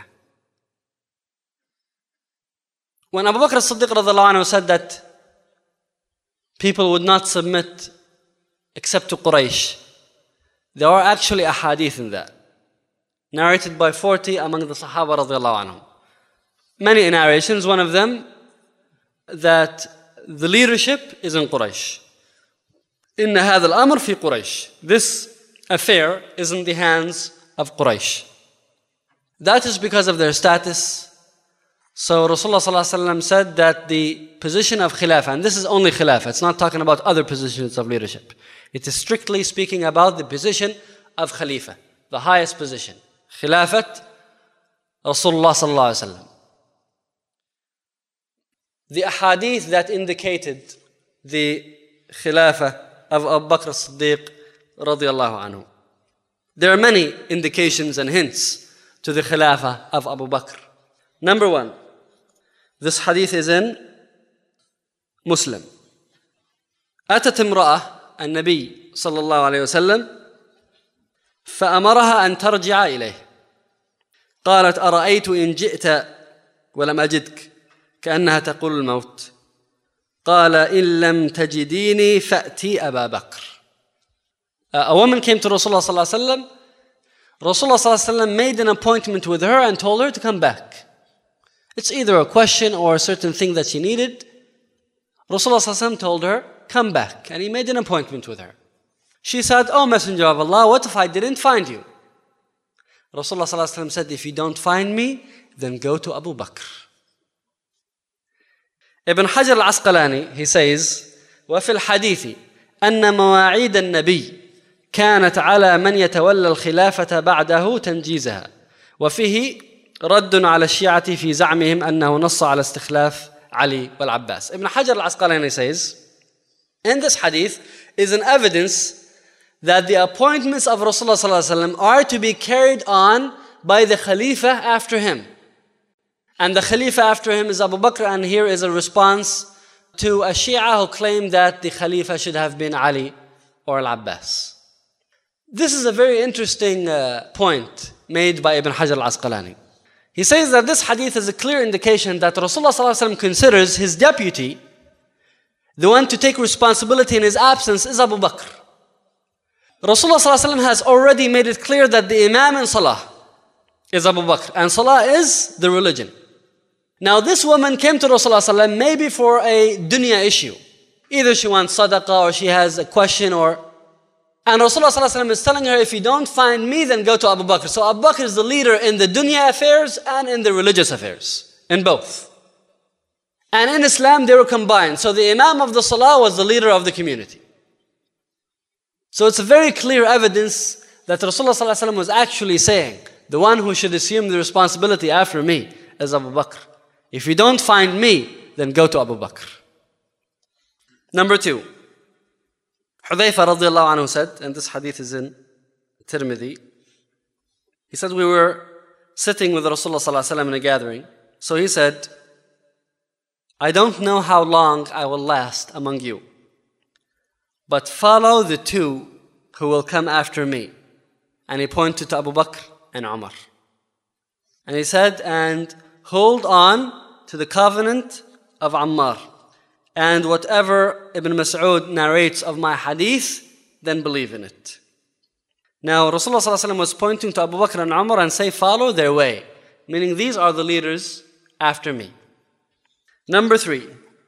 When Abu Bakr as-Siddiq radhiallahu anhu said that people would not submit except to Quraysh, there are actually ahadith in that, narrated by 40 among the Sahaba radhiallahu anhum. Many narrations, one of them, that the leadership is in Quraysh. إن هذا الأمر في قريش. This affair is in the hands of Quraysh. That is because of their status. So Rasulullah ﷺ said that the position of Khilafah, and this is only Khilafah, it's not talking about other positions of leadership. It is strictly speaking about the position of Khalifa, the highest position. Khilafat Rasulullah ﷺ. The ahadith that indicated the Khilafah of Abu Bakr as-Siddiq radiyallahu anhu. There are many indications and hints to the Khilafah of Abu Bakr. Number one, this hadith is in Muslim. أتت امرأة النبي صلى الله عليه وسلم فأمرها أن ترجع إليه. قالت أرأيت إن جئت ولم أجدك كأنها تقول الموت. قال إن لم تجديني فأتي أبا بكر. A woman came to Rasulullah sallallahu alaihi wasallam. Rasulullah sallallahu alaihi wasallam made an appointment with her and told her to come back. It's either a question or a certain thing that she needed. Rasulullah sallallahu alaihi wasallam told her, come back. And he made an appointment with her. She said, oh Messenger of Allah, what if I didn't find you? Rasulullah sallallahu alaihi wasallam said, if you don't find me, then go to Abu Bakr. Ibn Hajar al-Asqalani, he says, وفي الحديث أن مواعيد النبي كانت على من يتولى الخلافة بعده تنجيزها وفيه رد على الشيعة في زعمهم أنه نص على استخلاف علي والعباس. Ibn Hajar al-Asqalani says, in this hadith is an evidence that the appointments of Rasulullah ﷺ are to be carried on by the Khalifa after him. And the Khalifa after him is Abu Bakr, and here is a response to a Shia who claim that the Khalifa should have been Ali or Al-Abbas. This is a very interesting point made by Ibn Hajar al-Asqalani. He says that this hadith is a clear indication that Rasulullah ﷺ considers his deputy, the one to take responsibility in his absence, is Abu Bakr. Rasulullah ﷺ has already made it clear that the Imam in Salah is Abu Bakr, and Salah is the religion. Now this woman came to Rasulullah ﷺ maybe for a dunya issue. Either she wants sadaqah or she has a question and Rasulullah ﷺ is telling her, if you don't find me, then go to Abu Bakr. So Abu Bakr is the leader in the dunya affairs and in the religious affairs, in both. And in Islam they were combined. So the Imam of the Salah was the leader of the community. So it's a very clear evidence that Rasulullah ﷺ was actually saying, the one who should assume the responsibility after me is Abu Bakr. If you don't find me, then go to Abu Bakr. Number 2. Hudayfa radiallahu anhu said, and this hadith is in Tirmidhi, he said, we were sitting with Rasulullah ﷺ in a gathering. So he said, I don't know how long I will last among you, but follow the two who will come after me. And he pointed to Abu Bakr and Umar. And he said, and hold on to the covenant of Ammar. And whatever Ibn Mas'ud narrates of my hadith, then believe in it. Now Rasulullah ﷺ was pointing to Abu Bakr and Umar and say, follow their way. Meaning these are the leaders after me. Number 3.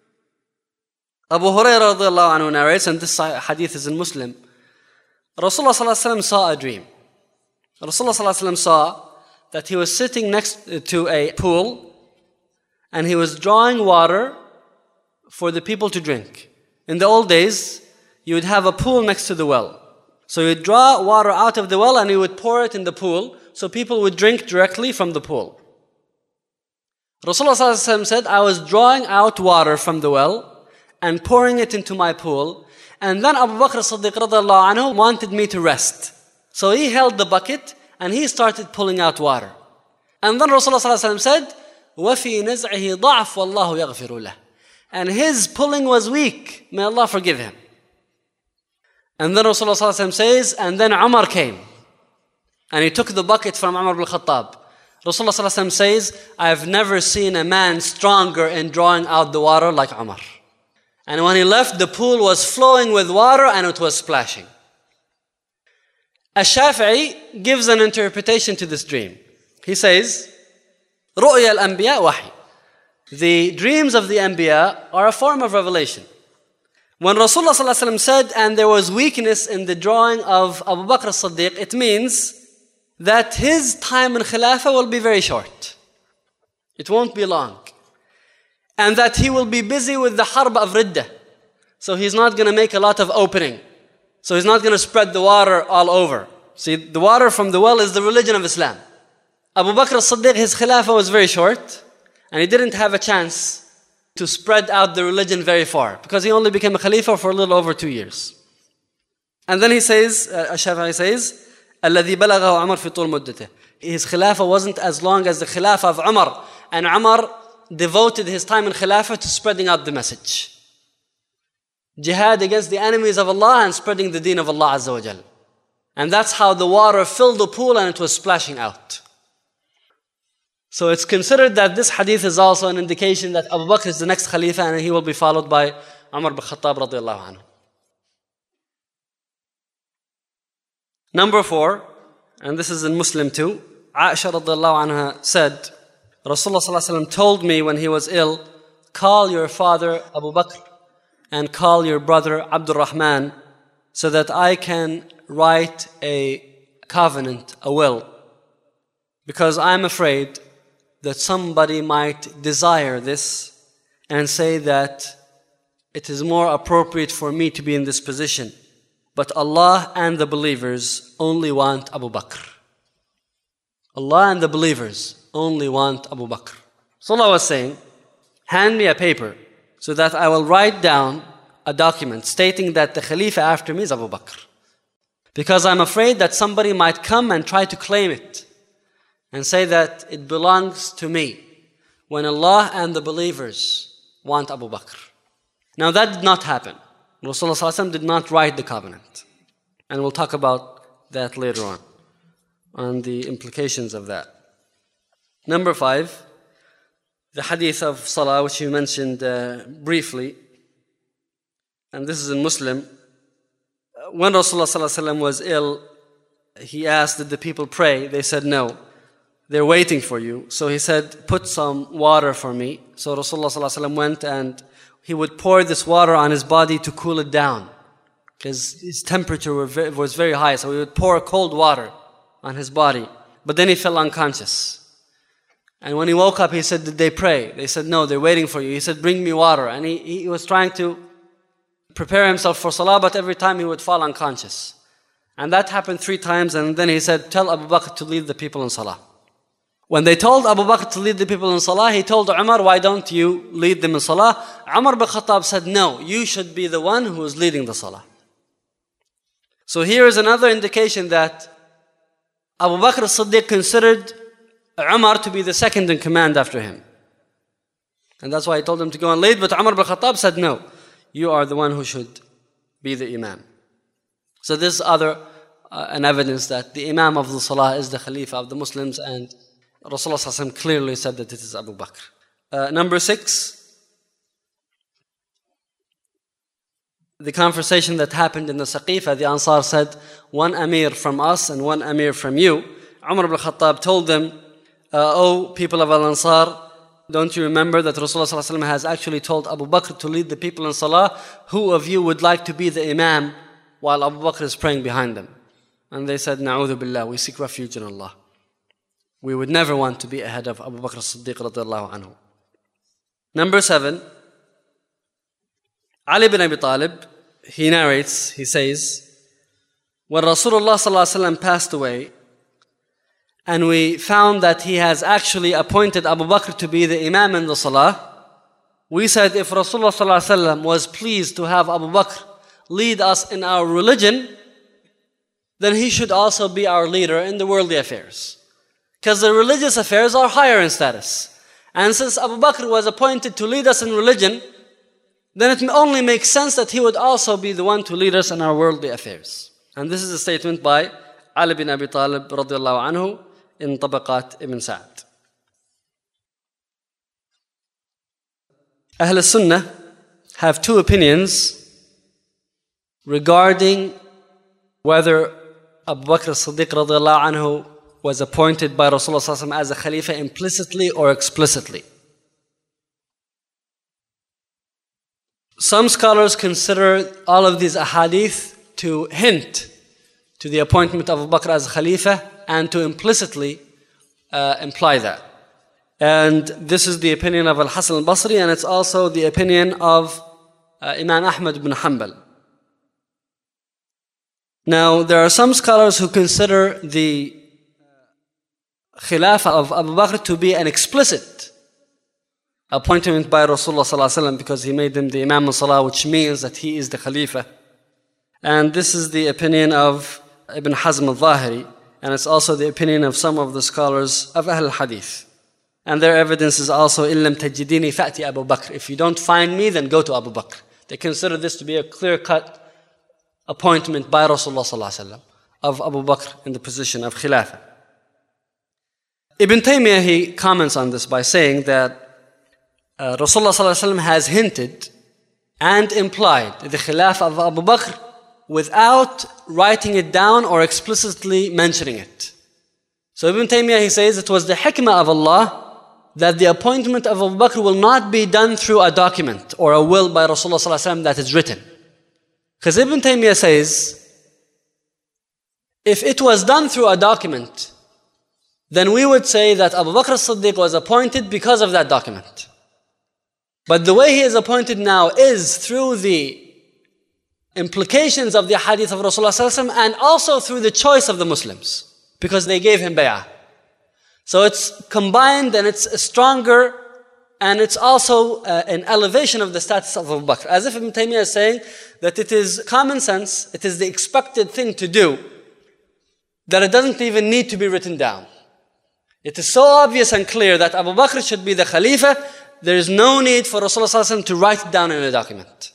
Abu Hurairah radiallahu anhu narrates, and this hadith is in Muslim, Rasulullah ﷺ saw a dream. Rasulullah ﷺ saw that he was sitting next to a pool and he was drawing water for the people to drink. In the old days, you would have a pool next to the well. So you would draw water out of the well and you would pour it in the pool so people would drink directly from the pool. Rasulullah ﷺ said, I was drawing out water from the well and pouring it into my pool, and then Abu Bakr as-Siddiq radiallahu anhu wanted me to rest. So he held the bucket and he started pulling out water. And then Rasulullah ﷺ said, وَفِي نَزْعِهِ ضَعْفُ وَاللَّهُ يَغْفِرُ لَهُ. And his pulling was weak. May Allah forgive him. And then Rasulullah ﷺ says, and then Umar came. And he took the bucket from Umar ibn Khattab. Rasulullah ﷺ says, I have never seen a man stronger in drawing out the water like Umar. And when he left, the pool was flowing with water and it was splashing. Ash-Shafi'i gives an interpretation to this dream. He says, رؤيا الأنبياء وحي. The dreams of the Anbiya are a form of revelation. When Rasulullah ﷺ said, and there was weakness in the drawing of Abu Bakr as-Siddiq, it means that his time in Khilafah will be very short. It won't be long. And that he will be busy with the harb of Riddah. So he's not going to make a lot of opening. So he's not going to spread the water all over. See, the water from the well is the religion of Islam. Abu Bakr as-Siddiq, his Khilafah was very short. And he didn't have a chance to spread out the religion very far. Because he only became a Khalifa for a little over 2 years. And then he says, Ash-Shafi'i says, الَّذِي بَلَغَهُ عُمَرْ فِي طُولِ مُدَّتِهِ. His Khilafah wasn't as long as the Khilafah of Umar. And Umar devoted his time in Khilafah to spreading out the message. Jihad against the enemies of Allah and spreading the deen of Allah Azza wa Jal. And that's how the water filled the pool and it was splashing out. So it's considered that this hadith is also an indication that Abu Bakr is the next Khalifa and he will be followed by Umar ibn Khattab radiallahu anhu. Number 4, and this is in Muslim too, Aisha radiallahu anha said, Rasulullah sallallahu alaihi wasallam told me when he was ill, call your father Abu Bakr and call your brother Abdul Rahman so that I can write a covenant, a will. Because I'm afraid that somebody might desire this and say that it is more appropriate for me to be in this position but Allah and the believers only want Abu Bakr. Allah and the believers only want Abu Bakr. So Allah was saying, hand me a paper so that I will write down a document stating that the Khalifa after me is Abu Bakr. Because I'm afraid that somebody might come and try to claim it and say that it belongs to me when Allah and the believers want Abu Bakr. Now that did not happen. Rasulullah ﷺ did not write the covenant. And we'll talk about that later on the implications of that. Number 5, the hadith of Salah, which you mentioned briefly. And this is in Muslim. When Rasulullah ﷺ was ill, he asked, did the people pray? They said no. They're waiting for you. So he said, put some water for me. So Rasulullah ﷺ went and he would pour this water on his body to cool it down, because his temperature was very high. So he would pour cold water on his body. But then he fell unconscious. And when he woke up, he said, did they pray? They said, no, they're waiting for you. He said, bring me water. And he was trying to prepare himself for Salah, but every time he would fall unconscious. And that happened 3 times. And then he said, tell Abu Bakr to lead the people in Salah. When they told Abu Bakr to lead the people in Salah, he told Umar, why don't you lead them in Salah? Umar bin Khattab said, no, you should be the one who is leading the Salah. So here is another indication that Abu Bakr as-Siddiq considered Umar to be the second in command after him. And that's why he told him to go and lead. But Umar bin Khattab said, no, you are the one who should be the Imam. So this is an evidence that the Imam of the Salah is the Khalifa of the Muslims, and Rasulullah ﷺ clearly said that it is Abu Bakr. Number 6, the conversation that happened in the Saqifah. The Ansar said, one Amir from us and one Amir from you. Umar ibn Khattab told them, O people of Al-Ansar, don't you remember that Rasulullah ﷺ has actually told Abu Bakr to lead the people in Salah? Who of you would like to be the Imam while Abu Bakr is praying behind them? And they said, Na'udhu billah, we seek refuge in Allah. We would never want to be ahead of Abu Bakr as-Siddiq radiyallahu anhu. Number 7, Ali bin Abi Talib, he narrates, he says, when Rasulullah ﷺ passed away, and we found that he has actually appointed Abu Bakr to be the Imam in the Salah, we said if Rasulullah ﷺ was pleased to have Abu Bakr lead us in our religion, then he should also be our leader in the worldly affairs. Because the religious affairs are higher in status. And since Abu Bakr was appointed to lead us in religion, then it only makes sense that he would also be the one to lead us in our worldly affairs. And this is a statement by Ali bin Abi Talib radiallahu anhu in Tabaqat Ibn Sa'd. Ahl al-Sunnah have 2 opinions regarding whether Abu Bakr as-Siddiq radiallahu anhu was appointed by Rasulullah as a Khalifa implicitly or explicitly. Some scholars consider all of these ahadith to hint to the appointment of Abu Bakr as Khalifa and to implicitly imply that. And this is the opinion of Al-Hasan al-Basri, and it's also the opinion of Imam Ahmad ibn Hanbal. Now, there are some scholars who consider the Khilafah of Abu Bakr to be an explicit appointment by Rasulullah ﷺ, because he made him the Imam of Salah, which means that he is the Khalifa. And this is the opinion of Ibn Hazm al-Zahiri, and it's also the opinion of some of the scholars of Ahl al-Hadith. And their evidence is also, إِن لَمْ تَجِدِينِي فَأْتِ Abu Bakr. If you don't find me, then go to Abu Bakr. They consider this to be a clear-cut appointment by Rasulullah ﷺ of Abu Bakr in the position of Khilafah. Ibn Taymiyyah, he comments on this by saying that Rasulullah ﷺ has hinted and implied the Khilafah of Abu Bakr without writing it down or explicitly mentioning it. So Ibn Taymiyyah, he says it was the hikmah of Allah that the appointment of Abu Bakr will not be done through a document or a will by Rasulullah ﷺ that is written. Because Ibn Taymiyyah says, if it was done through a document, then we would say that Abu Bakr as-Siddiq was appointed because of that document. But the way he is appointed now is through the implications of the hadith of Rasulullah and also through the choice of the Muslims, because they gave him bay'ah. So it's combined and it's stronger, and it's also an elevation of the status of Abu Bakr. As if Ibn Taymiyyah is saying that it is common sense, it is the expected thing to do, that it doesn't even need to be written down. It is so obvious and clear that Abu Bakr should be the Khalifa, there is no need for Rasulullah to write it down in a document.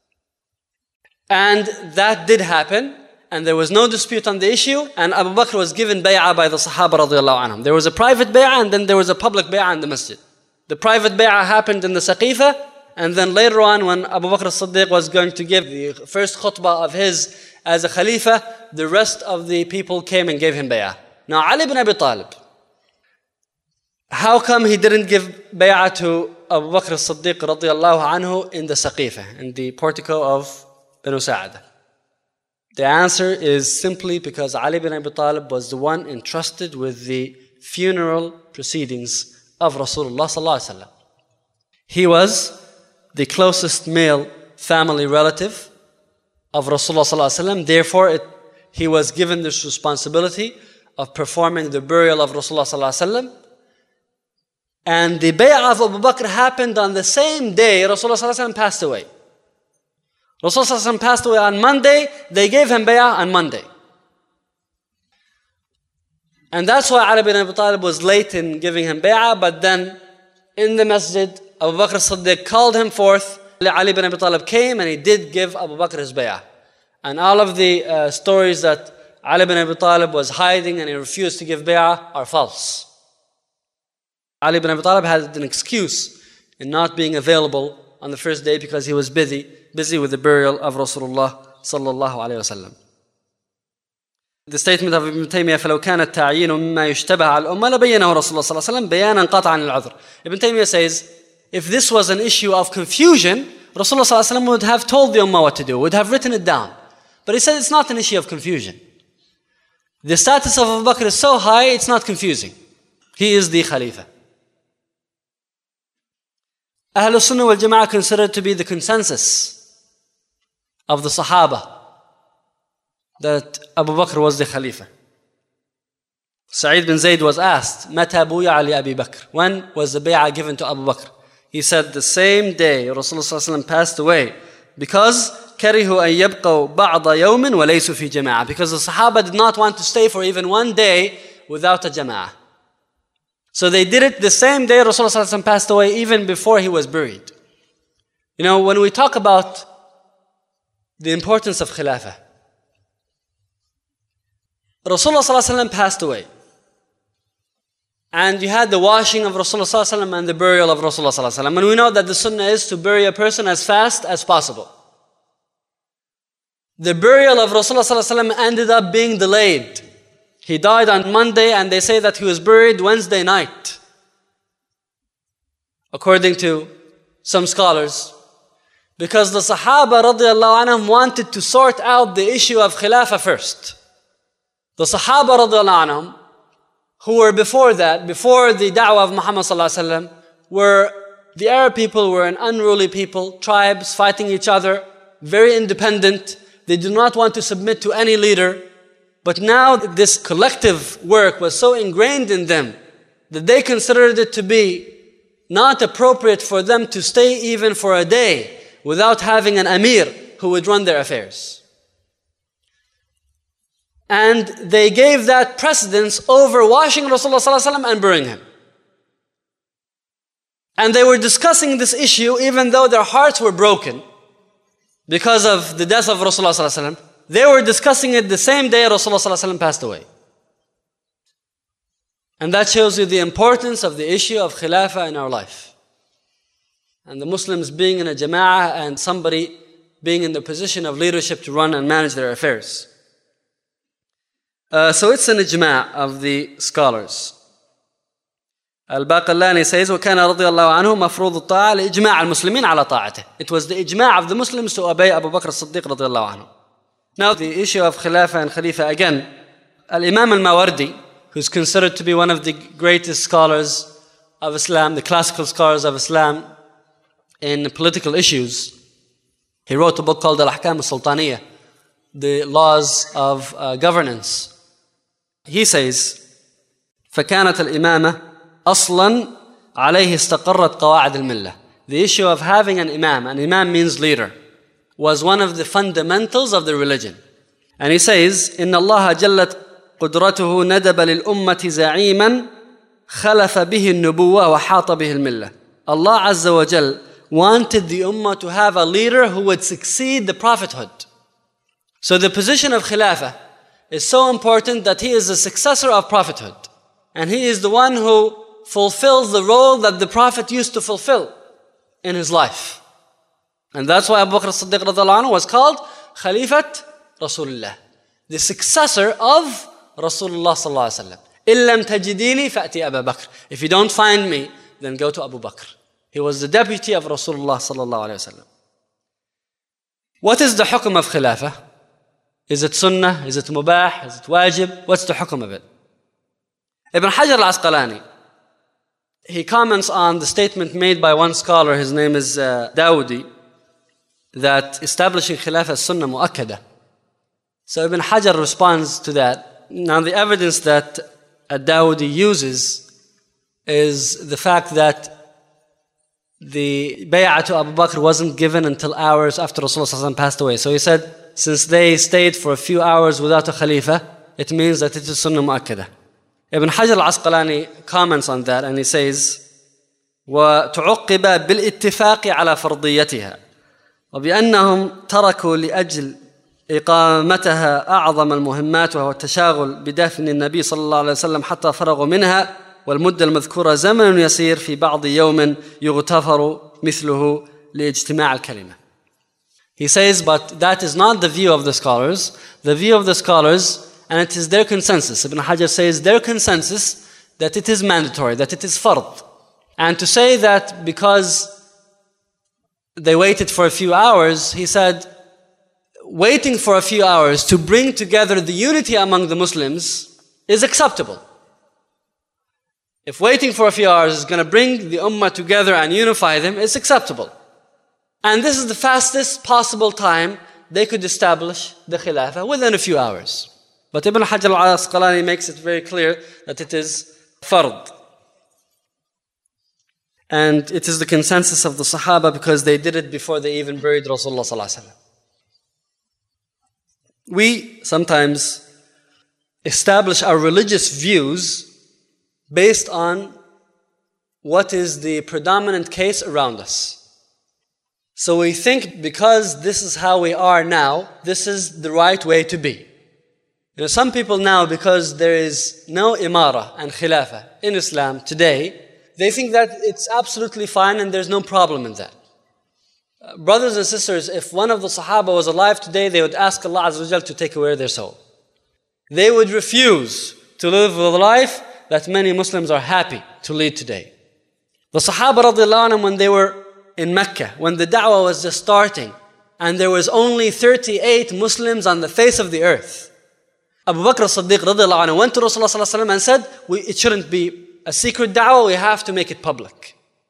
And that did happen, and there was no dispute on the issue, and Abu Bakr was given bay'ah by the Sahaba radiallahu anhum. There was a private bay'ah, and then there was a public bay'ah in the masjid. The private bay'ah happened in the Saqifa, and then later on when Abu Bakr as-Siddiq was going to give the first khutbah of his as a Khalifa, the rest of the people came and gave him bay'ah. Now Ali ibn Abi Talib, how come he didn't give bay'ah to Abu Bakr as-Siddiq radiallahu anhu in the Saqifa, in the portico of Banu Sa'adah? The answer is simply because Ali ibn Abi Talib was the one entrusted with the funeral proceedings of Rasulullah sallallahu alaihi wasallam. He was the closest male family relative of Rasulullah sallallahu alaihi wasallam. Therefore, he was given this responsibility of performing the burial of Rasulullah sallallahu alaihi wasallam. And the bay'ah of Abu Bakr happened on the same day Rasulullah sallallahu alaihi wasallam passed away. Rasulullah sallallahu alaihi wasallam passed away on Monday. They gave him bay'ah on Monday. And that's why Ali ibn Abi Talib was late in giving him bay'ah, but then in the masjid, Abu Bakr as-Siddiq called him forth. Ali ibn Abi Talib came and he did give Abu Bakr his bay'ah. And all of the stories that Ali ibn Abi Talib was hiding and he refused to give bay'ah are false. Ali ibn Abi Talib had an excuse in not being available on the first day because he was busy with the burial of Rasulullah sallallahu alayhi wasallam. The statement of Ibn Taymiyyah, فَلَوْ كَانَ التَّعْيِينُ مِمَّا يُشْتَبَهَ عَلى الْأُمَّةِ لَبَيَّنَهُ رَسُولُ اللَّهِ صَلَّى اللَّهُ عَلَيْهِ وَسَلَّمَ بَيَانًا قَطْعًا لِلْعُذْرِ. Ibn Taymiyyah says, if this was an issue of confusion, Rasulullah sallallahu alaihi wasallam would have told the ummah what to do, would have written it down. But he said it's not an issue of confusion. The status of Abu Bakr is so high, it's not confusing. He is the Khalifa. Ahlul Sunnah wal Jama'ah considered to be the consensus of the Sahaba that Abu Bakr was the Khalifa. Sa'id bin Zayd was asked, مَتَى بُويَعَ لِأَبِي بَكْرٍ? When was the bay'ah given to Abu Bakr? He said the same day Rasulullah passed away, because كَرِهُ أَن يَبْقَوْا بَعْضَ يَوْمٍ وَلَيْسُوا فِي جَمَاعَةٍ, because the Sahaba did not want to stay for even one day without a jama'ah. So they did it the same day Rasulullah passed away, even before he was buried. You know, when we talk about the importance of Khilafah, Rasulullah passed away. And you had the washing of Rasulullah and the burial of Rasulullah. And we know that the sunnah is to bury a person as fast as possible. The burial of Rasulullah ended up being delayed. He died on Monday and they say that he was buried Wednesday night, according to some scholars. Because the Sahaba radiallahu anhum wanted to sort out the issue of Khilafah first. The Sahaba radiallahu anhum, who were before that, before the da'wah of Muhammad sallallahu alaihi wasallam, were the Arab people, were an unruly people, tribes fighting each other, very independent. They did not want to submit to any leader. But now this collective work was so ingrained in them that they considered it to be not appropriate for them to stay even for a day without having an Amir who would run their affairs. And they gave that precedence over washing Rasulullah and burying him. And they were discussing this issue even though their hearts were broken because of the death of Rasulullah. They were discussing it the same day Rasulullah passed away. And that shows you the importance of the issue of Khilafah in our life. And the Muslims being in a jama'ah and somebody being in the position of leadership to run and manage their affairs. So it's an ijma' of the scholars. Al-Baqillani says, وَكَانَ رَضِيَ اللَّهُ عَنْهُ مَفْرُوضُ الطَّاعَةِ لِإِجْمَاعِ الْمُسْلِمِينَ عَلَى طَاعَتِهِ. It was the ijma' of the Muslims to obey Abu Bakr as-Siddiq رضي الله عنه. Now the issue of Khilafah and Khalifa again, Al-Imam al-Mawardi, who's considered to be one of the greatest scholars of Islam, the classical scholars of Islam in political issues, He wrote a book called Al-Ahkam Al-Sultaniyah, the laws of governance. He says, فكانت الإمامة أصلا عليه استقرت قواعد الملة. The issue of having an imam means leader, was one of the fundamentals of the religion. And he says, إن الله جلت قدرته ندب للأمة زعيما خلف به النبوة وحاط به الملة. Allah Azza wa Jal wanted the ummah to have a leader who would succeed the prophethood. So the position of Khilafah is so important that he is the successor of prophethood. And he is the one who fulfills the role that the Prophet used to fulfill in his life. And that's why Abu Bakr as-Siddiq radhiallahu anhu was called Khalifat Rasulullah, the successor of Rasulullah sallallahu alaihi wasallam. إِلَّمْ تَجِدِينِي فَأْتِي أَبَا بَكْرٍ. If you don't find me, then go to Abu Bakr. He was the deputy of Rasulullah sallallahu alaihi wasallam. What is the hukum of Khilafah? Is it sunnah? Is it mubah? Is it wajib? What's the hukum of it? Ibn Hajar al-Asqalani, he comments on the statement made by one scholar, his name is Dawudi, that establishing Khilafah is sunnah mu'akkada. So Ibn Hajar responds to that. Now the evidence that Dawudi uses is the fact that the bay'ah to Abu Bakr wasn't given until hours after Rasulullah passed away. So he said, since they stayed for a few hours without a Khalifa, it means that it is sunnah mu'akkada. Ibn Hajar al-Asqalani comments on that and he says, وَتُعُقِّبَ بِالْإِتِّفَاقِ عَلَى فَرْضِيَّتِهَا وَبِأَنَّهُمْ تَرَكُوا لِأَجْلِ إقامتها أعظم المهمات وهو التشاغل بدفن النبي صلى الله عليه وسلم حتى فرغوا منها والمدة المذكورة زمن يسير في بعض يوم يغتفر مثله لاجتماع الكلمة. He says, but that is not the view of the scholars. The view of the scholars, and it is their consensus. Ibn Hajar says their consensus that it is mandatory, that it is fard. And to say that because they waited for a few hours, he said, waiting for a few hours to bring together the unity among the Muslims is acceptable. If waiting for a few hours is going to bring the ummah together and unify them, it's acceptable. And this is the fastest possible time they could establish the Khilafah, within a few hours. But Ibn Hajar al-Asqalani makes it very clear that it is fard. And it is the consensus of the Sahaba because they did it before they even buried Rasulullah sallallahu alaihi wasallam. We sometimes establish our religious views based on what is the predominant case around us. So we think because this is how we are now, this is the right way to be. Some people now, because there is no imara and khilafah in Islam today, they think that it's absolutely fine and there's no problem in that. Brothers and sisters, if one of the Sahaba was alive today, they would ask Allah Azza wa Jal to take away their soul. They would refuse to live the life that many Muslims are happy to lead today. The Sahaba radiallahu anhum, when they were in Mecca, when the da'wah was just starting, and there was only 38 Muslims on the face of the earth, Abu Bakr as-Siddiq radiallahu anhu went to Rasulullah sallallahu alaihi wasallam and said, it shouldn't be a secret da'wah, we have to make it public.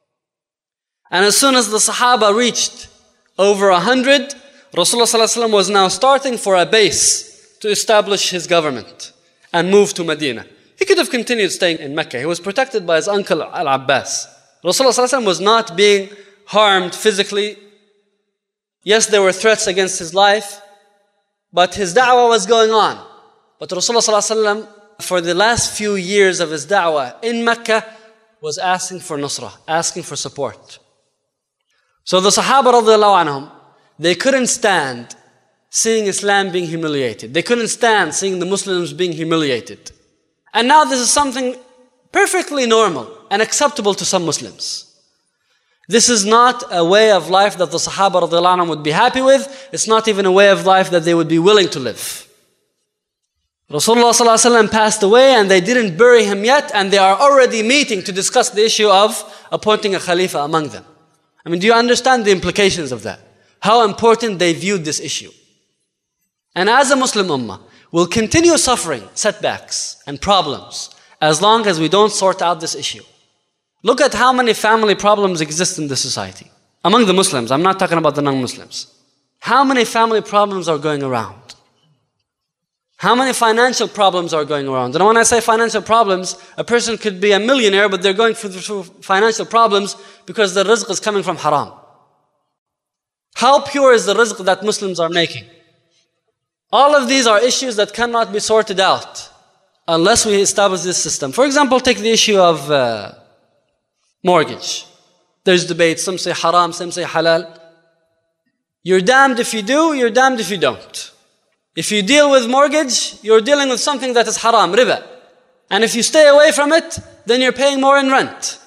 And as soon as the Sahaba reached over 100, Rasulullah ﷺ was now starting for a base to establish his government and move to Medina. He could have continued staying in Mecca. He was protected by his uncle Al-Abbas. Rasulullah ﷺ was not being harmed physically. Yes, there were threats against his life, but his da'wah was going on. But Rasulullah ﷺ, for the last few years of his da'wah in Mecca, was asking for nusrah, asking for support. So the Sahaba radiallahu anhum, they couldn't stand seeing Islam being humiliated. They couldn't stand seeing the Muslims being humiliated. And now this is something perfectly normal and acceptable to some Muslims. This is not a way of life that the Sahaba radiallahu anhum would be happy with. It's not even a way of life that they would be willing to live. Rasulullah sallallahu alaihi wasallam passed away and they didn't bury him yet, and they are already meeting to discuss the issue of appointing a Khalifa among them. I mean, do you understand the implications of that? How important they viewed this issue. And as a Muslim ummah, we'll continue suffering setbacks and problems as long as we don't sort out this issue. Look at how many family problems exist in this society. Among the Muslims, I'm not talking about the non-Muslims. How many family problems are going around? How many financial problems are going around? And when I say financial problems, a person could be a millionaire, but they're going through financial problems because the rizq is coming from haram. How pure is the rizq that Muslims are making? All of these are issues that cannot be sorted out unless we establish this system. For example, take the issue of mortgage. There's debate. Some say haram, some say halal. You're damned if you do, you're damned if you don't. If you deal with mortgage, you're dealing with something that is haram, riba. And if you stay away from it, then you're paying more in rent.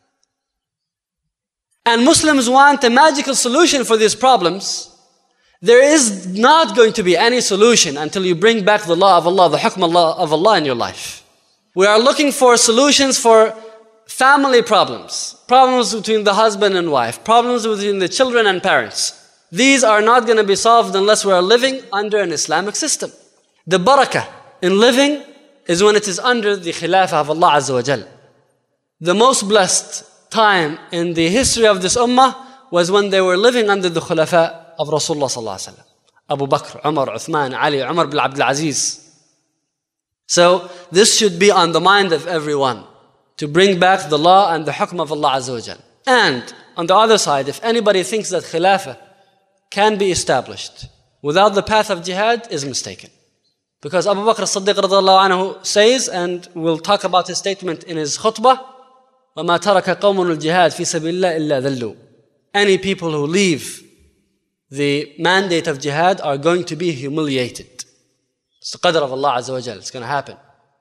And Muslims want a magical solution for these problems. There is not going to be any solution until you bring back the law of Allah, the hukm of Allah in your life. We are looking for solutions for family problems, problems between the husband and wife, problems between the children and parents. These are not going to be solved unless we are living under an Islamic system. The barakah in living is when it is under the khilafah of Allah Azza wa Jal. The most blessed time in the history of this ummah was when they were living under the khulafa of Rasulullah sallallahu alaihi wasallam. Abu Bakr, Umar, Uthman, Ali, Umar bin Abdul Aziz. So this should be on the mind of everyone, to bring back the law and the hukm of Allah Azza wa Jal. And on the other side, if anybody thinks that khilafah can be established without the path of jihad, is mistaken. Because Abu Bakr as-Siddiq radiyallahu anhu says, and we'll talk about his statement in his khutbah, وَمَا تَرَكَ قَوْمٌ الْجِهَادِ فِي سَبِيلِ اللَّهِ إِلَّا ذَلُّوا. Any people who leave the mandate of jihad are going to be humiliated. It's the qadr of Allah Azza wa Jal. It's going to happen.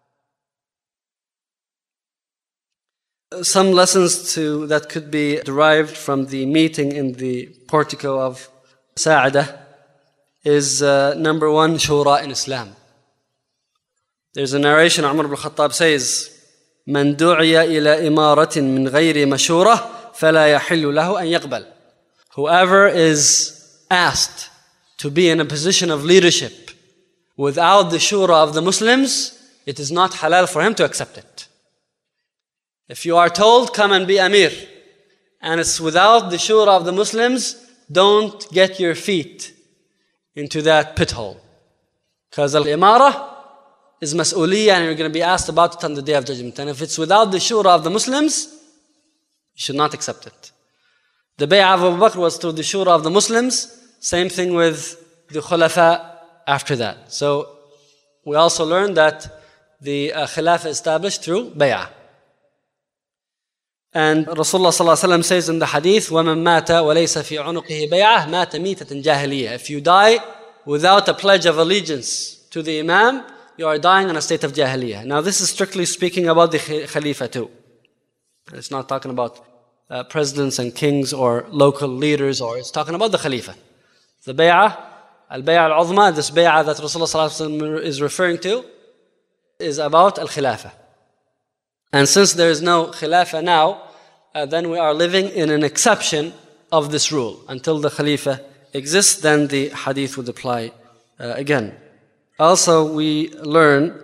Some lessons that could be derived from the meeting in the portico of Sa'adah is number one, shura in Islam. There's a narration, Umar ibn Khattab says, من دعي إلى إمارة من غير مشورة فلا يحل له أن يقبل. Whoever is asked to be in a position of leadership without the shura of the Muslims, it is not halal for him to accept it. If you are told, come and be Amir, and it's without the shura of the Muslims, don't get your feet into that pit hole. Because al-imara is mas'uliyah, and you're going to be asked about it on the Day of Judgment. And if it's without the shura of the Muslims, you should not accept it. The bay'ah of Abu Bakr was through the shura of the Muslims. Same thing with the khulafa after that. So we also learned that the khilafah established through bay'ah. And Rasulullah ﷺ says in the hadith, وَمَنْ مَاتَ وَلَيْسَ فِي عُنُقِهِ بَيْعَةٌ مَاتَ مِيتَةً جَاهِلِيَّةً. If you die without a pledge of allegiance to the Imam, you are dying in a state of jahiliyyah. Now this is strictly speaking about the Khalifa too. It's not talking about presidents and kings or local leaders, or it's talking about the Khalifa. The bay'ah, al-bay'ah al-uzma, this bay'ah that Rasulullah ﷺ is referring to, is about al-khilafah. And since there is no khilafah now, then we are living in an exception of this rule. Until the khalifa exists, then the hadith would apply again. Also, we learn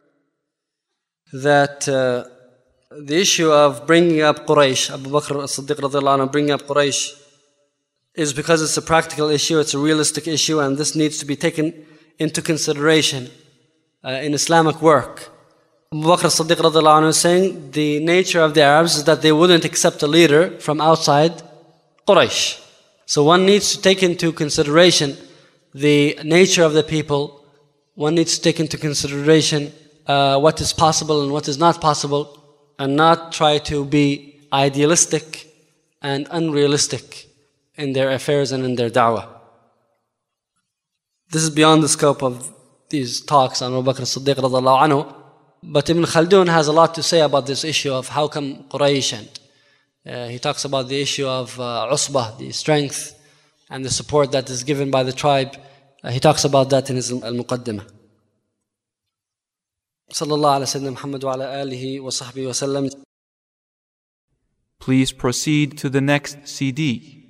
that the issue of bringing up Quraysh, Abu Bakr as-Siddiq radiyallahu anhu bringing up Quraysh, is because it's a practical issue, it's a realistic issue, and this needs to be taken into consideration in Islamic work. Abu Bakr as-Siddiq radiyallahu anhu is saying the nature of the Arabs is that they wouldn't accept a leader from outside Quraysh. So one needs to take into consideration the nature of the people. One needs to take into consideration what is possible and what is not possible, and not try to be idealistic and unrealistic in their affairs and in their da'wah. This is beyond the scope of these talks on Abu Bakr as-Siddiq radiyallahu anhu. But Ibn Khaldun has a lot to say about this issue of how come Quraysh, and he talks about the issue of usbah, the strength and the support that is given by the tribe. He talks about that in his al-Muqaddimah. Sallallahu ala Sayyidina Muhammad wa ala alihi wa sahbihi wa sallam. Please proceed to the next CD.